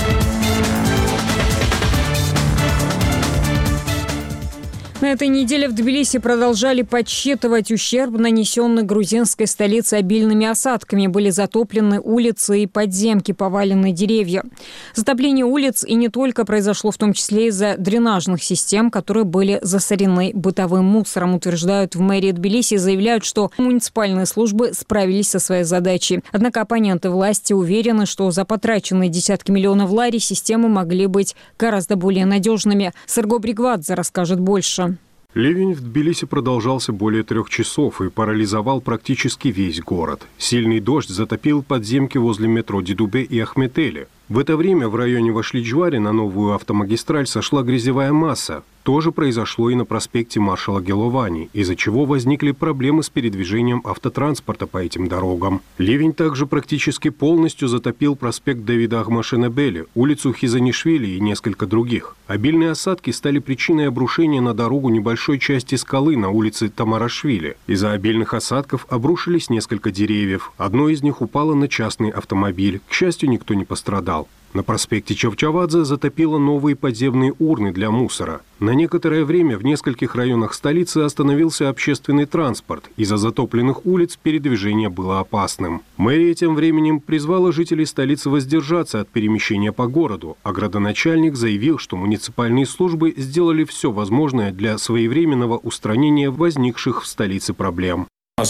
На этой неделе в Тбилиси продолжали подсчитывать ущерб, нанесенный грузинской столице обильными осадками. Были затоплены улицы и подземки, повалены деревья. Затопление улиц и не только произошло в том числе из-за дренажных систем, которые были засорены бытовым мусором, утверждают в мэрии Тбилиси и заявляют, что муниципальные службы справились со своей задачей. Однако оппоненты власти уверены, что за потраченные десятки миллионов лари системы могли быть гораздо более надежными. Сырго Бригвадзе расскажет больше. Ливень в Тбилиси продолжался более 3 часов и парализовал практически весь город. Сильный дождь затопил подземки возле метро Дидубе и Ахметели. В это время в районе Вашли-Джвари на новую автомагистраль сошла грязевая масса. То же произошло и на проспекте маршала Геловани, из-за чего возникли проблемы с передвижением автотранспорта по этим дорогам. Ливень также практически полностью затопил проспект Давида Ахмашенебели, улицу Хизанишвили и несколько других. Обильные осадки стали причиной обрушения на дорогу небольшой части скалы на улице Тамарашвили. Из-за обильных осадков обрушились несколько деревьев. Одно из них упало на частный автомобиль. К счастью, никто не пострадал. На проспекте Чавчавадзе затопило новые подземные урны для мусора. На некоторое время в нескольких районах столицы остановился общественный транспорт. Из-за затопленных улиц передвижение было опасным. Мэрия тем временем призвала жителей столицы воздержаться от перемещения по городу, а градоначальник заявил, что муниципальные службы сделали все возможное для своевременного устранения возникших в столице проблем.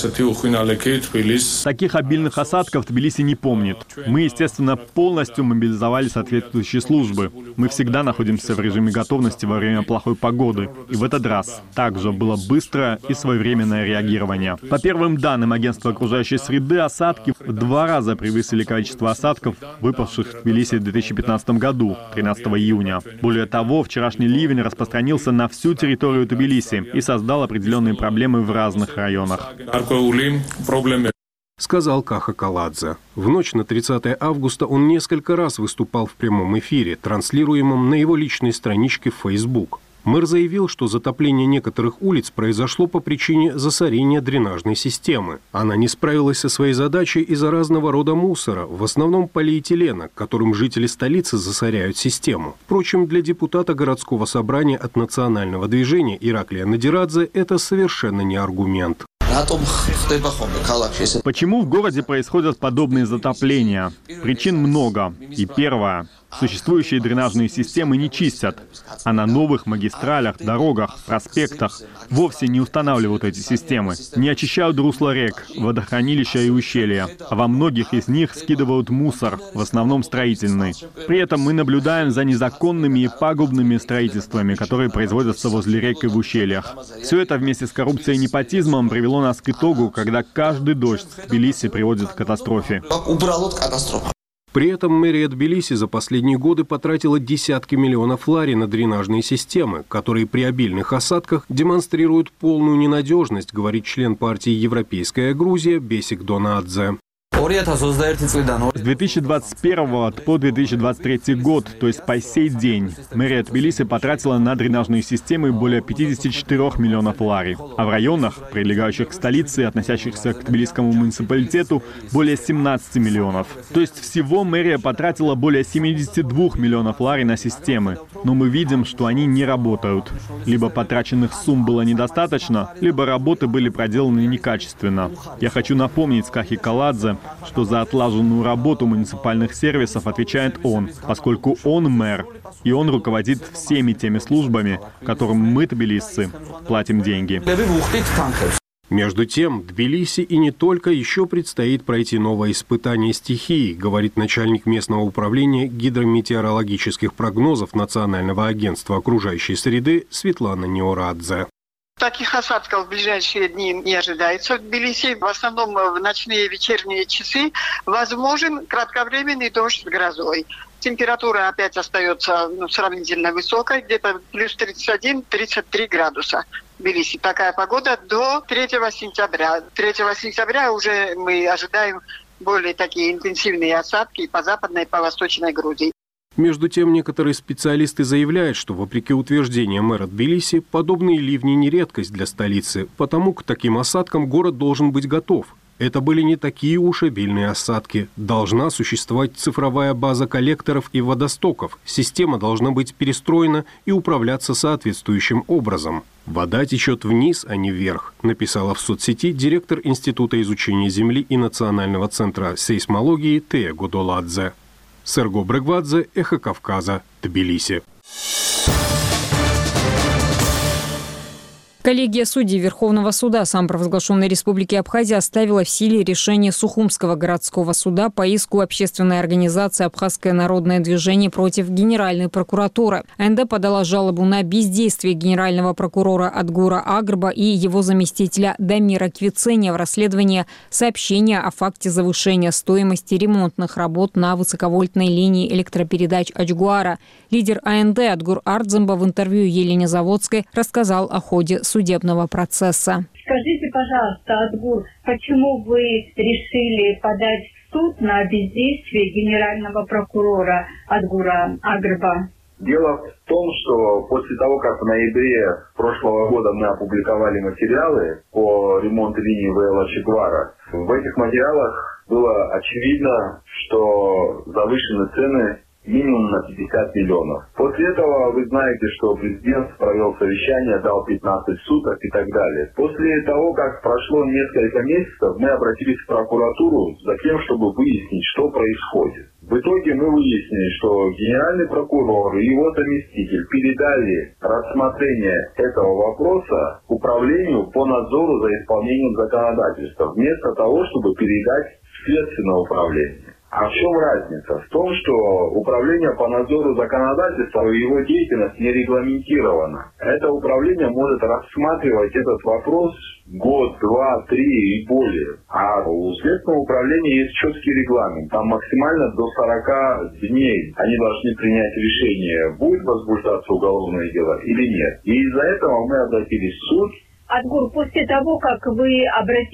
Таких обильных осадков Тбилиси не помнит. Мы, естественно, полностью мобилизовали соответствующие службы. Мы всегда находимся в режиме готовности во время плохой погоды. И в этот раз также было быстрое и своевременное реагирование. По первым данным Агентства окружающей среды, осадки в 2 раза превысили количество осадков, выпавших в Тбилиси в 2015 году, 13 июня. Более того, вчерашний ливень распространился на всю территорию Тбилиси и создал определенные проблемы в разных районах. Сказал Каха Каладзе. В ночь на 30 августа он несколько раз выступал в прямом эфире, транслируемом на его личной страничке в Facebook. Мэр заявил, что затопление некоторых улиц произошло по причине засорения дренажной системы. Она не справилась со своей задачей из-за разного рода мусора, в основном полиэтилена, которым жители столицы засоряют систему. Впрочем, для депутата городского собрания от национального движения Ираклия Надирадзе это совершенно не аргумент. Почему в городе происходят подобные затопления? Причин много. И первое. Существующие дренажные системы не чистят, а на новых магистралях, дорогах, проспектах вовсе не устанавливают эти системы. Не очищают русла рек, водохранилища и ущелья, а во многих из них скидывают мусор, в основном строительный. При этом мы наблюдаем за незаконными и пагубными строительствами, которые производятся возле рек и в ущельях. Все это вместе с коррупцией и непотизмом привело нас к итогу, когда каждый дождь в Тбилиси приводит к катастрофе. При этом мэрия Тбилиси за последние годы потратила десятки миллионов лари на дренажные системы, которые при обильных осадках демонстрируют полную ненадежность, говорит член партии «Европейская Грузия» Бесик Донадзе. С 2021 по 2023 год, то есть по сей день, мэрия Тбилиси потратила на дренажные системы более 54 миллионов лари, а в районах, прилегающих к столице и относящихся к Тбилисскому муниципалитету, более 17 миллионов. То есть всего мэрия потратила более 72 миллионов лари на системы, но мы видим, что они не работают. Либо потраченных сумм было недостаточно, либо работы были проделаны некачественно. Я хочу напомнить Скахи Каладзе, что за отлаженную работу муниципальных сервисов отвечает он, поскольку он мэр, и он руководит всеми теми службами, которым мы, тбилисцы, платим деньги. Между тем, Тбилиси и не только еще предстоит пройти новое испытание стихии, говорит начальник местного управления гидрометеорологических прогнозов Национального агентства окружающей среды Светлана Неорадзе. Таких осадков в ближайшие дни не ожидается в Тбилиси. В основном в ночные и вечерние часы возможен кратковременный дождь с грозой. Температура опять остается сравнительно высокой, где-то плюс 31-33 градуса в Тбилиси. Такая погода до 3 сентября. 3 сентября уже мы ожидаем более такие интенсивные осадки по западной и по восточной Грузии. Между тем, некоторые специалисты заявляют, что, вопреки утверждениям мэра Тбилиси, подобные ливни не редкость для столицы, потому к таким осадкам город должен быть готов. Это были не такие уж обильные осадки. Должна существовать цифровая база коллекторов и водостоков. Система должна быть перестроена и управляться соответствующим образом. «Вода течет вниз, а не вверх», написала в соцсети директор Института изучения Земли и Национального центра сейсмологии Тея Гудоладзе. Серго Брегвадзе, Эхо Кавказа, Тбилиси. Коллегия судей Верховного суда самопровозглашенной Республики Абхазия оставила в силе решение Сухумского городского суда по иску общественной организации «Абхазское народное движение» против Генеральной прокуратуры. АНД подала жалобу на бездействие генерального прокурора Адгура Агрба и его заместителя Дамира Квицения в расследовании сообщения о факте завышения стоимости ремонтных работ на высоковольтной линии электропередач Ачгуара. Лидер АНД Адгур Ардземба в интервью Елене Заводской рассказал о ходе судебного процесса. Скажите, пожалуйста, Адгур, почему вы решили подать в суд на бездействие генерального прокурора Адгура Агрба? Дело в том, что после того, как в ноябре прошлого года мы опубликовали материалы по ремонту линии ВЛ Ачгуара, в этих материалах было очевидно, что завышены цены минимум на 50 миллионов. После этого вы знаете, что президент провел совещание, дал 15 суток и так далее. После того, как прошло несколько месяцев, мы обратились в прокуратуру за тем, чтобы выяснить, что происходит. В итоге мы выяснили, что генеральный прокурор и его заместитель передали рассмотрение этого вопроса управлению по надзору за исполнением законодательства, вместо того, чтобы передать в следственное управление. А в чем разница? В том, что управление по надзору законодательства и его деятельность не регламентирована. Это управление может рассматривать этот вопрос год, два, три и более. А у следственного управления есть четкий регламент. Там максимально до 40 дней они должны принять решение, будет возбуждаться уголовное дело или нет. И из-за этого мы обратились в суд. Адгур, после того, как вы обратились в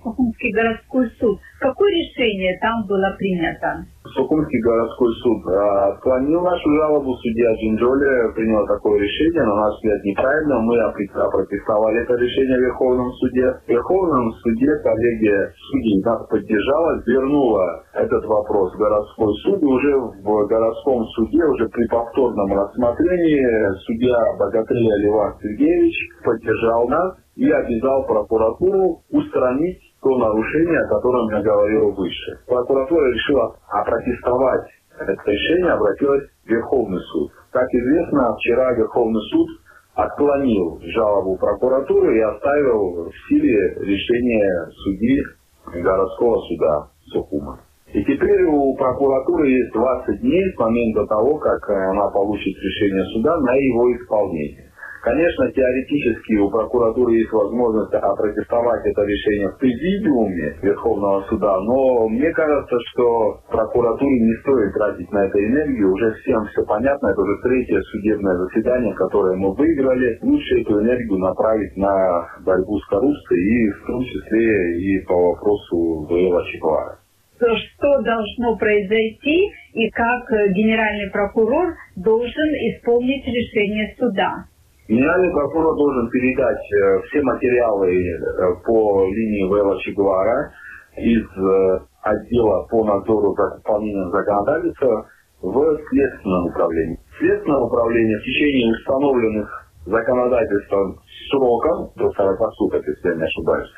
Сухумский городской суд. Какое решение там было принято? Сухумский городской суд отклонил нашу жалобу. Судья Джинджоли принял такое решение, на наш взгляд, неправильно. Мы опротестовали это решение в Верховном суде. В Верховном суде коллегия судей нас поддержала, вернула этот вопрос в городской суд. И уже в городском суде, уже при повторном рассмотрении, судья Богатырь Левак Сергеевич поддержал нас и обязал прокуратуру устранить то нарушение, о котором я говорил выше. Прокуратура решила опротестовать это решение, обратилась в Верховный суд. Как известно, вчера Верховный суд отклонил жалобу прокуратуры и оставил в силе решение судьи городского суда Сухума. И теперь у прокуратуры есть 20 дней с момента того, как она получит решение суда, на его исполнение. Конечно, теоретически у прокуратуры есть возможность опротестовать это решение в президиуме Верховного суда, но мне кажется, что прокуратуре не стоит тратить на это энергию. Уже всем все понятно, это уже третье судебное заседание, которое мы выиграли. Лучше эту энергию направить на борьбу с коррупцией и в том числе и по вопросу Ваила Чеквара. Что должно произойти и как генеральный прокурор должен исполнить решение суда? Генеральный прокурор должен передать все материалы по линии Ваила Чеквара из отдела по надзору за выполнением законодательства в Следственном управлении. Следственное управление в течение установленных законодательством сроков, до 40 суток, если я не ошибаюсь,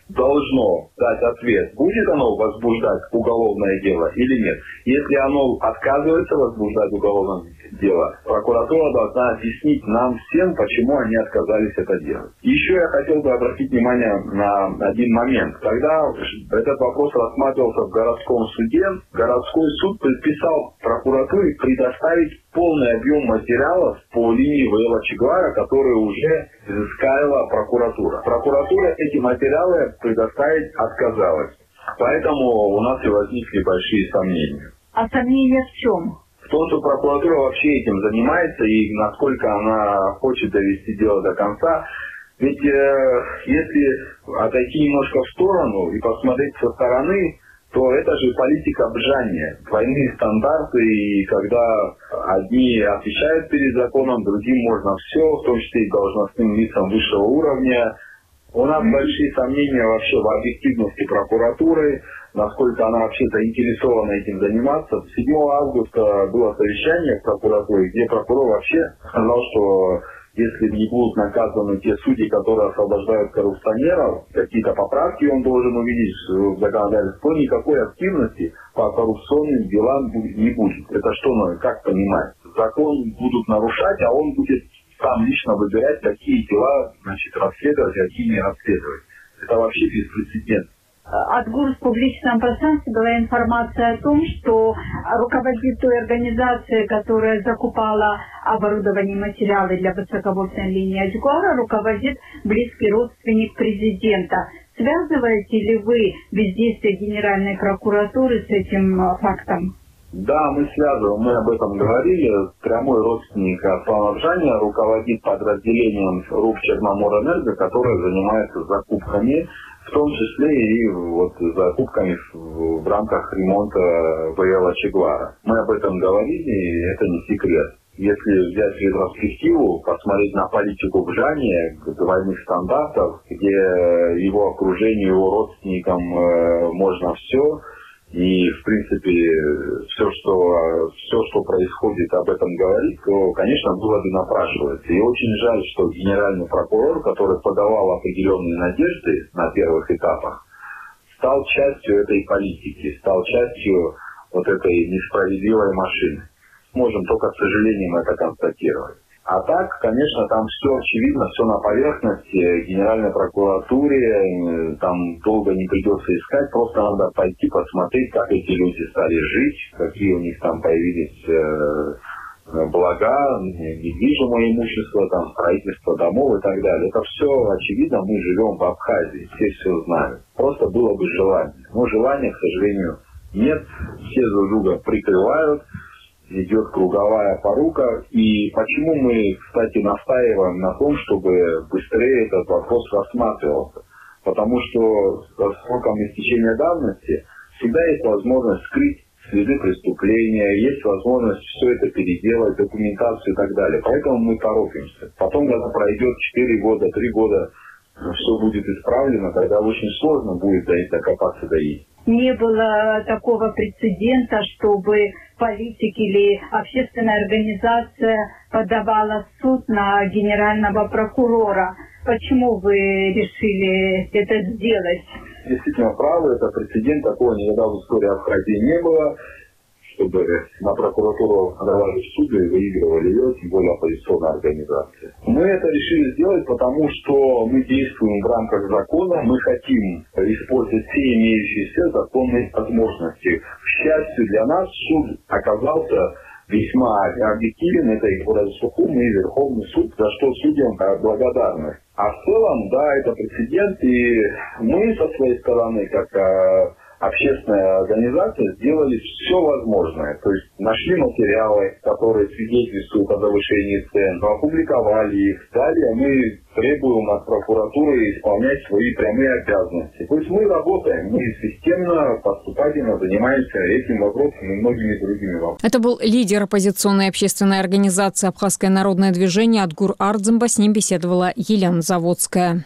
должно дать ответ, будет оно возбуждать уголовное дело или нет. Если оно отказывается возбуждать уголовное дело, прокуратура должна объяснить нам всем, почему они отказались это делать. Еще я хотел бы обратить внимание на один момент. Когда этот вопрос рассматривался в городском суде, городской суд предписал прокуратуре предоставить полный объем материалов по линии Ваила Чеквара, которые уже изыскала прокуратура. Прокуратура эти материалы предоставить отказалась. Поэтому у нас и возникли большие сомнения. А сомнения в чем? В том, что прокуратура вообще этим занимается и насколько она хочет довести дело до конца. Ведь если отойти немножко в сторону и посмотреть со стороны, то это же политика обжания, двойные стандарты, и когда одни отвечают перед законом, другим можно все, в том числе и должностным лицам высшего уровня. У нас большие сомнения вообще в объективности прокуратуры, насколько она вообще заинтересована этим заниматься. 7 августа было совещание в прокуратуре, где прокурор вообще сказал, что если не будут наказаны те судьи, которые освобождают коррупционеров, какие-то поправки он должен увидеть в законодательстве, то никакой активности по коррупционным делам не будет. Это что, как понимать? Закон будут нарушать, а он будет сам лично выбирать, какие дела расследовать, какие не расследовать. Это вообще беспрецедентно. Отгул в публичном пространстве была информация о том, что руководит той организацией, которая закупала оборудование и материалы для высоковольтной линии Ачгуара, руководит близкий родственник президента. Связываете ли вы бездействие Генеральной прокуратуры с этим фактом? Да, мы связываем, мы об этом говорили. Прямой родственник Аслана Джаня руководит подразделением РУП Черноморэнерго, которое занимается закупками, в том числе и закупками в рамках ремонта Ваила Чеквара. Мы об этом говорили, и это не секрет. Если взять ретроспективу, посмотреть на политику Бжани, двойных стандартов, где его окружению, его родственникам можно все, и, в принципе, все, что происходит, об этом говорит, то, конечно, было бы напрашиваться. И очень жаль, что генеральный прокурор, который подавал определенные надежды на первых этапах, стал частью этой политики, стал частью этой несправедливой машины. Можем только, к сожалению, это констатировать. А так, конечно, там все очевидно, все на поверхности. Генеральной прокуратуре там долго не придется искать, просто надо пойти посмотреть, как эти люди стали жить, какие у них там появились блага, недвижимое имущество, там строительство домов и так далее. Это все очевидно, мы живем в Абхазии, все знают. Просто было бы желание. Но желания, к сожалению, нет, все друг друга прикрывают. Идет круговая порука. И почему мы, кстати, настаиваем на том, чтобы быстрее этот вопрос рассматривался? потому что со сроком истечения давности всегда есть возможность скрыть следы преступления, есть возможность все это переделать, документацию и так далее. Поэтому мы торопимся. Потом, когда пройдет 4 года, 3 года, все будет исправлено, тогда очень сложно будет докопаться до истины. Не было такого прецедента, чтобы политик или общественная организация подавала в суд на генерального прокурора. Почему вы решили это сделать? Действительно правы, это прецедент, такого никогда в истории Абхазии не было, чтобы на прокуратуру подавали в суд и выигрывали ее, тем более оппозиционная организация. Мы это решили сделать, потому что мы действуем в рамках закона, мы хотим использовать все имеющиеся законные возможности. К счастью для нас, суд оказался весьма объективен, это и Сухумный, и Верховный суд, за что судьям благодарны. А в целом, да, это прецедент, и мы со своей стороны, как общественная организация, сделали все возможное. То есть нашли материалы, которые свидетельствуют о завышении цен, опубликовали их. Далее мы требуем от прокуратуры исполнять свои прямые обязанности. То есть мы работаем, мы системно, поступательно занимаемся этим вопросом и многими другими вопросами. Это был лидер оппозиционной общественной организации «Абхазское народное движение» Адгур Ардзымба. С ним беседовала Елена Заводская.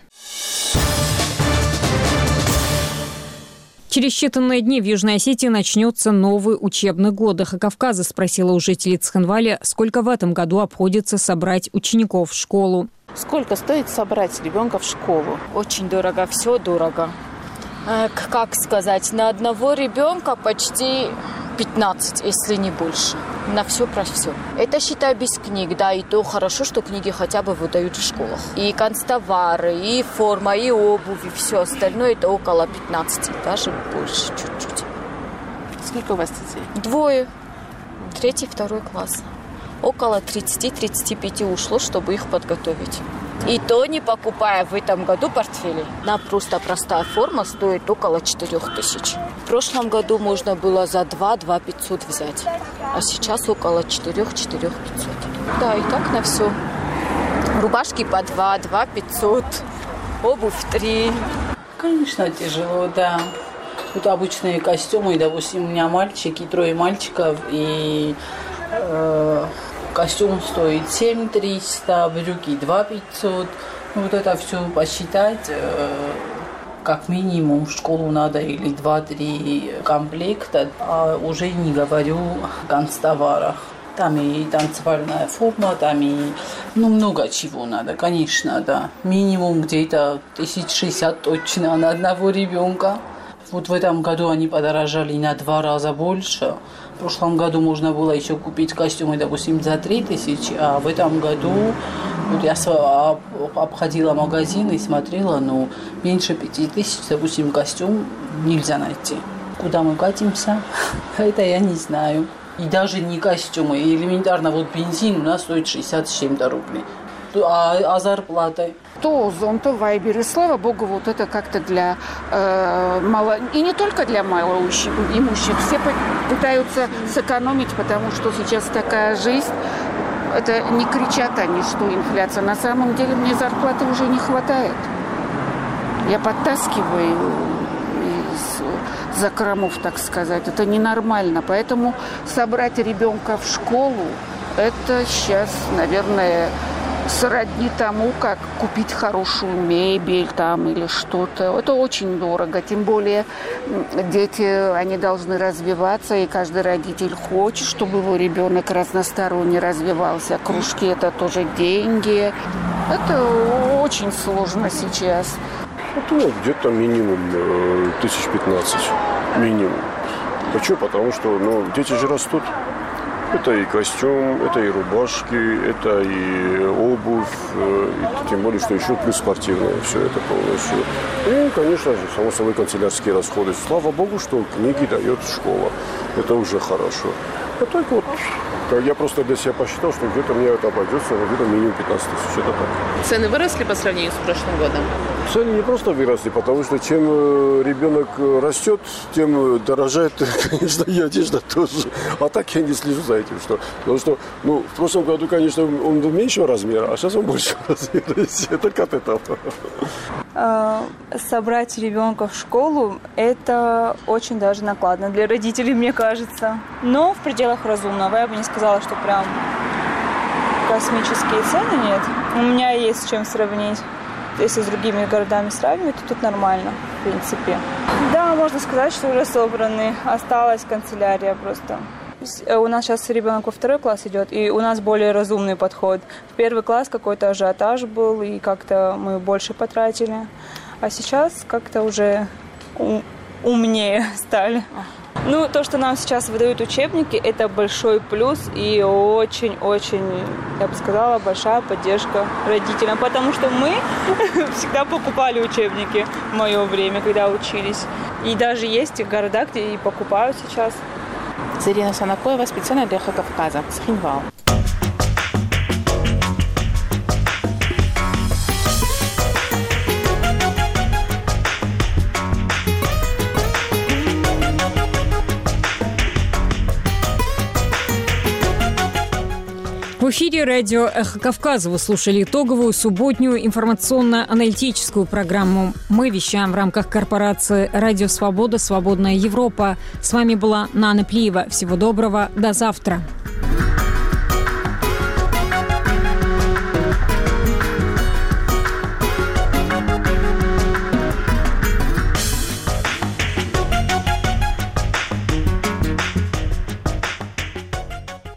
Через считанные дни в Южной Осетии начнется новый учебный год. Эхо Кавказа спросила у жителей Цхинвали, сколько в этом году обходится собрать учеников в школу. Сколько стоит собрать ребенка в школу? Очень дорого, все дорого. Как сказать, на одного ребенка почти 15, если не больше. На все про все. Это, считай, без книг, да, и то хорошо, что книги хотя бы выдают в школах. И канцтовары, и форма, и обувь, и все остальное, это около 15, даже больше чуть-чуть. Сколько у вас детей? 2, 3, 2 класс. Около 30-35 ушло, чтобы их подготовить. И то не покупая в этом году портфели. На просто простая форма стоит около 4000. В прошлом году можно было за 2 500 взять. А сейчас около 4 500. Да, и так на все. Рубашки по 2 500. Обувь 3. Конечно, тяжело, да. Тут обычные костюмы. Допустим, у меня мальчики, 3 мальчиков. И костюм стоит 7300, брюки 2500. Вот это все посчитать, как минимум в школу надо или 2-3 комплекта, а уже не говорю о канцтоварах. Там и танцевальная форма, там и много чего надо, конечно, да. Минимум где-то 1060 точно на одного ребенка. Вот в этом году они подорожали на 2 раза больше. В прошлом году можно было еще купить костюмы, допустим, за 3000, а в этом году вот я обходила магазин и смотрела, меньше 5000, допустим, костюм нельзя найти. Куда мы катимся, это я не знаю. И даже не костюмы, элементарно вот бензин у нас стоит 60 с чем-то рублей. А зарплатой? То Озон, то Вайбер. И слава богу, вот это как-то для и не только для малоимущих. Все пытаются сэкономить, потому что сейчас такая жизнь. Это не кричат они, что инфляция. На самом деле мне зарплаты уже не хватает. Я подтаскиваю из закромов, так сказать. Это ненормально. Поэтому собрать ребенка в школу, это сейчас, наверное, сродни тому, как купить хорошую мебель там или что-то. Это очень дорого. Тем более дети, они должны развиваться, и каждый родитель хочет, чтобы его ребенок разносторонне развивался. Кружки – это тоже деньги. Это очень сложно сейчас. Это где-то минимум 1015. Минимум. Почему? Потому что дети же растут. Это и костюм, это и рубашки, это и обувь, и тем более, что еще плюс спортивное все это полностью. И, конечно же, само собой, канцелярские расходы. Слава богу, что книги дает школа. Это уже хорошо. А так вот, я просто для себя посчитал, что где-то мне это обойдется, где-то минимум 15 000. Это так. Цены выросли по сравнению с прошлым годом? Цены не просто выросли, потому что чем ребенок растет, тем дорожает, конечно, и одежда тоже. А так я не слежу за этим. Потому что в прошлом году, конечно, он был меньшего размера, а сейчас он большего размера. Это как от этого. собрать ребенка в школу – это очень даже накладно для родителей, мне кажется. Но в пределах разумного. Я бы не сказала, что прям космические цены нет. У меня есть с чем сравнить. Если с другими городами сравнивать, то тут нормально, в принципе. Да, можно сказать, что уже собраны. Осталась канцелярия просто. У нас сейчас ребенок во 2 класс идет, и у нас более разумный подход. В 1 класс какой-то ажиотаж был, и как-то мы больше потратили. А сейчас как-то уже умнее стали. Ну, то, что нам сейчас выдают учебники, это большой плюс и очень-очень, я бы сказала, большая поддержка родителям. Потому что мы всегда покупали учебники в мое время, когда учились. И даже есть города, где и покупают сейчас. Зарина Санакоева, специально для Эхо Кавказа, Схинвал. В эфире радио «Эхо Кавказа». Вы слушали итоговую субботнюю информационно-аналитическую программу. Мы вещаем в рамках корпорации «Радио Свобода. Свободная Европа». С вами была Нана Плиева. Всего доброго. До завтра.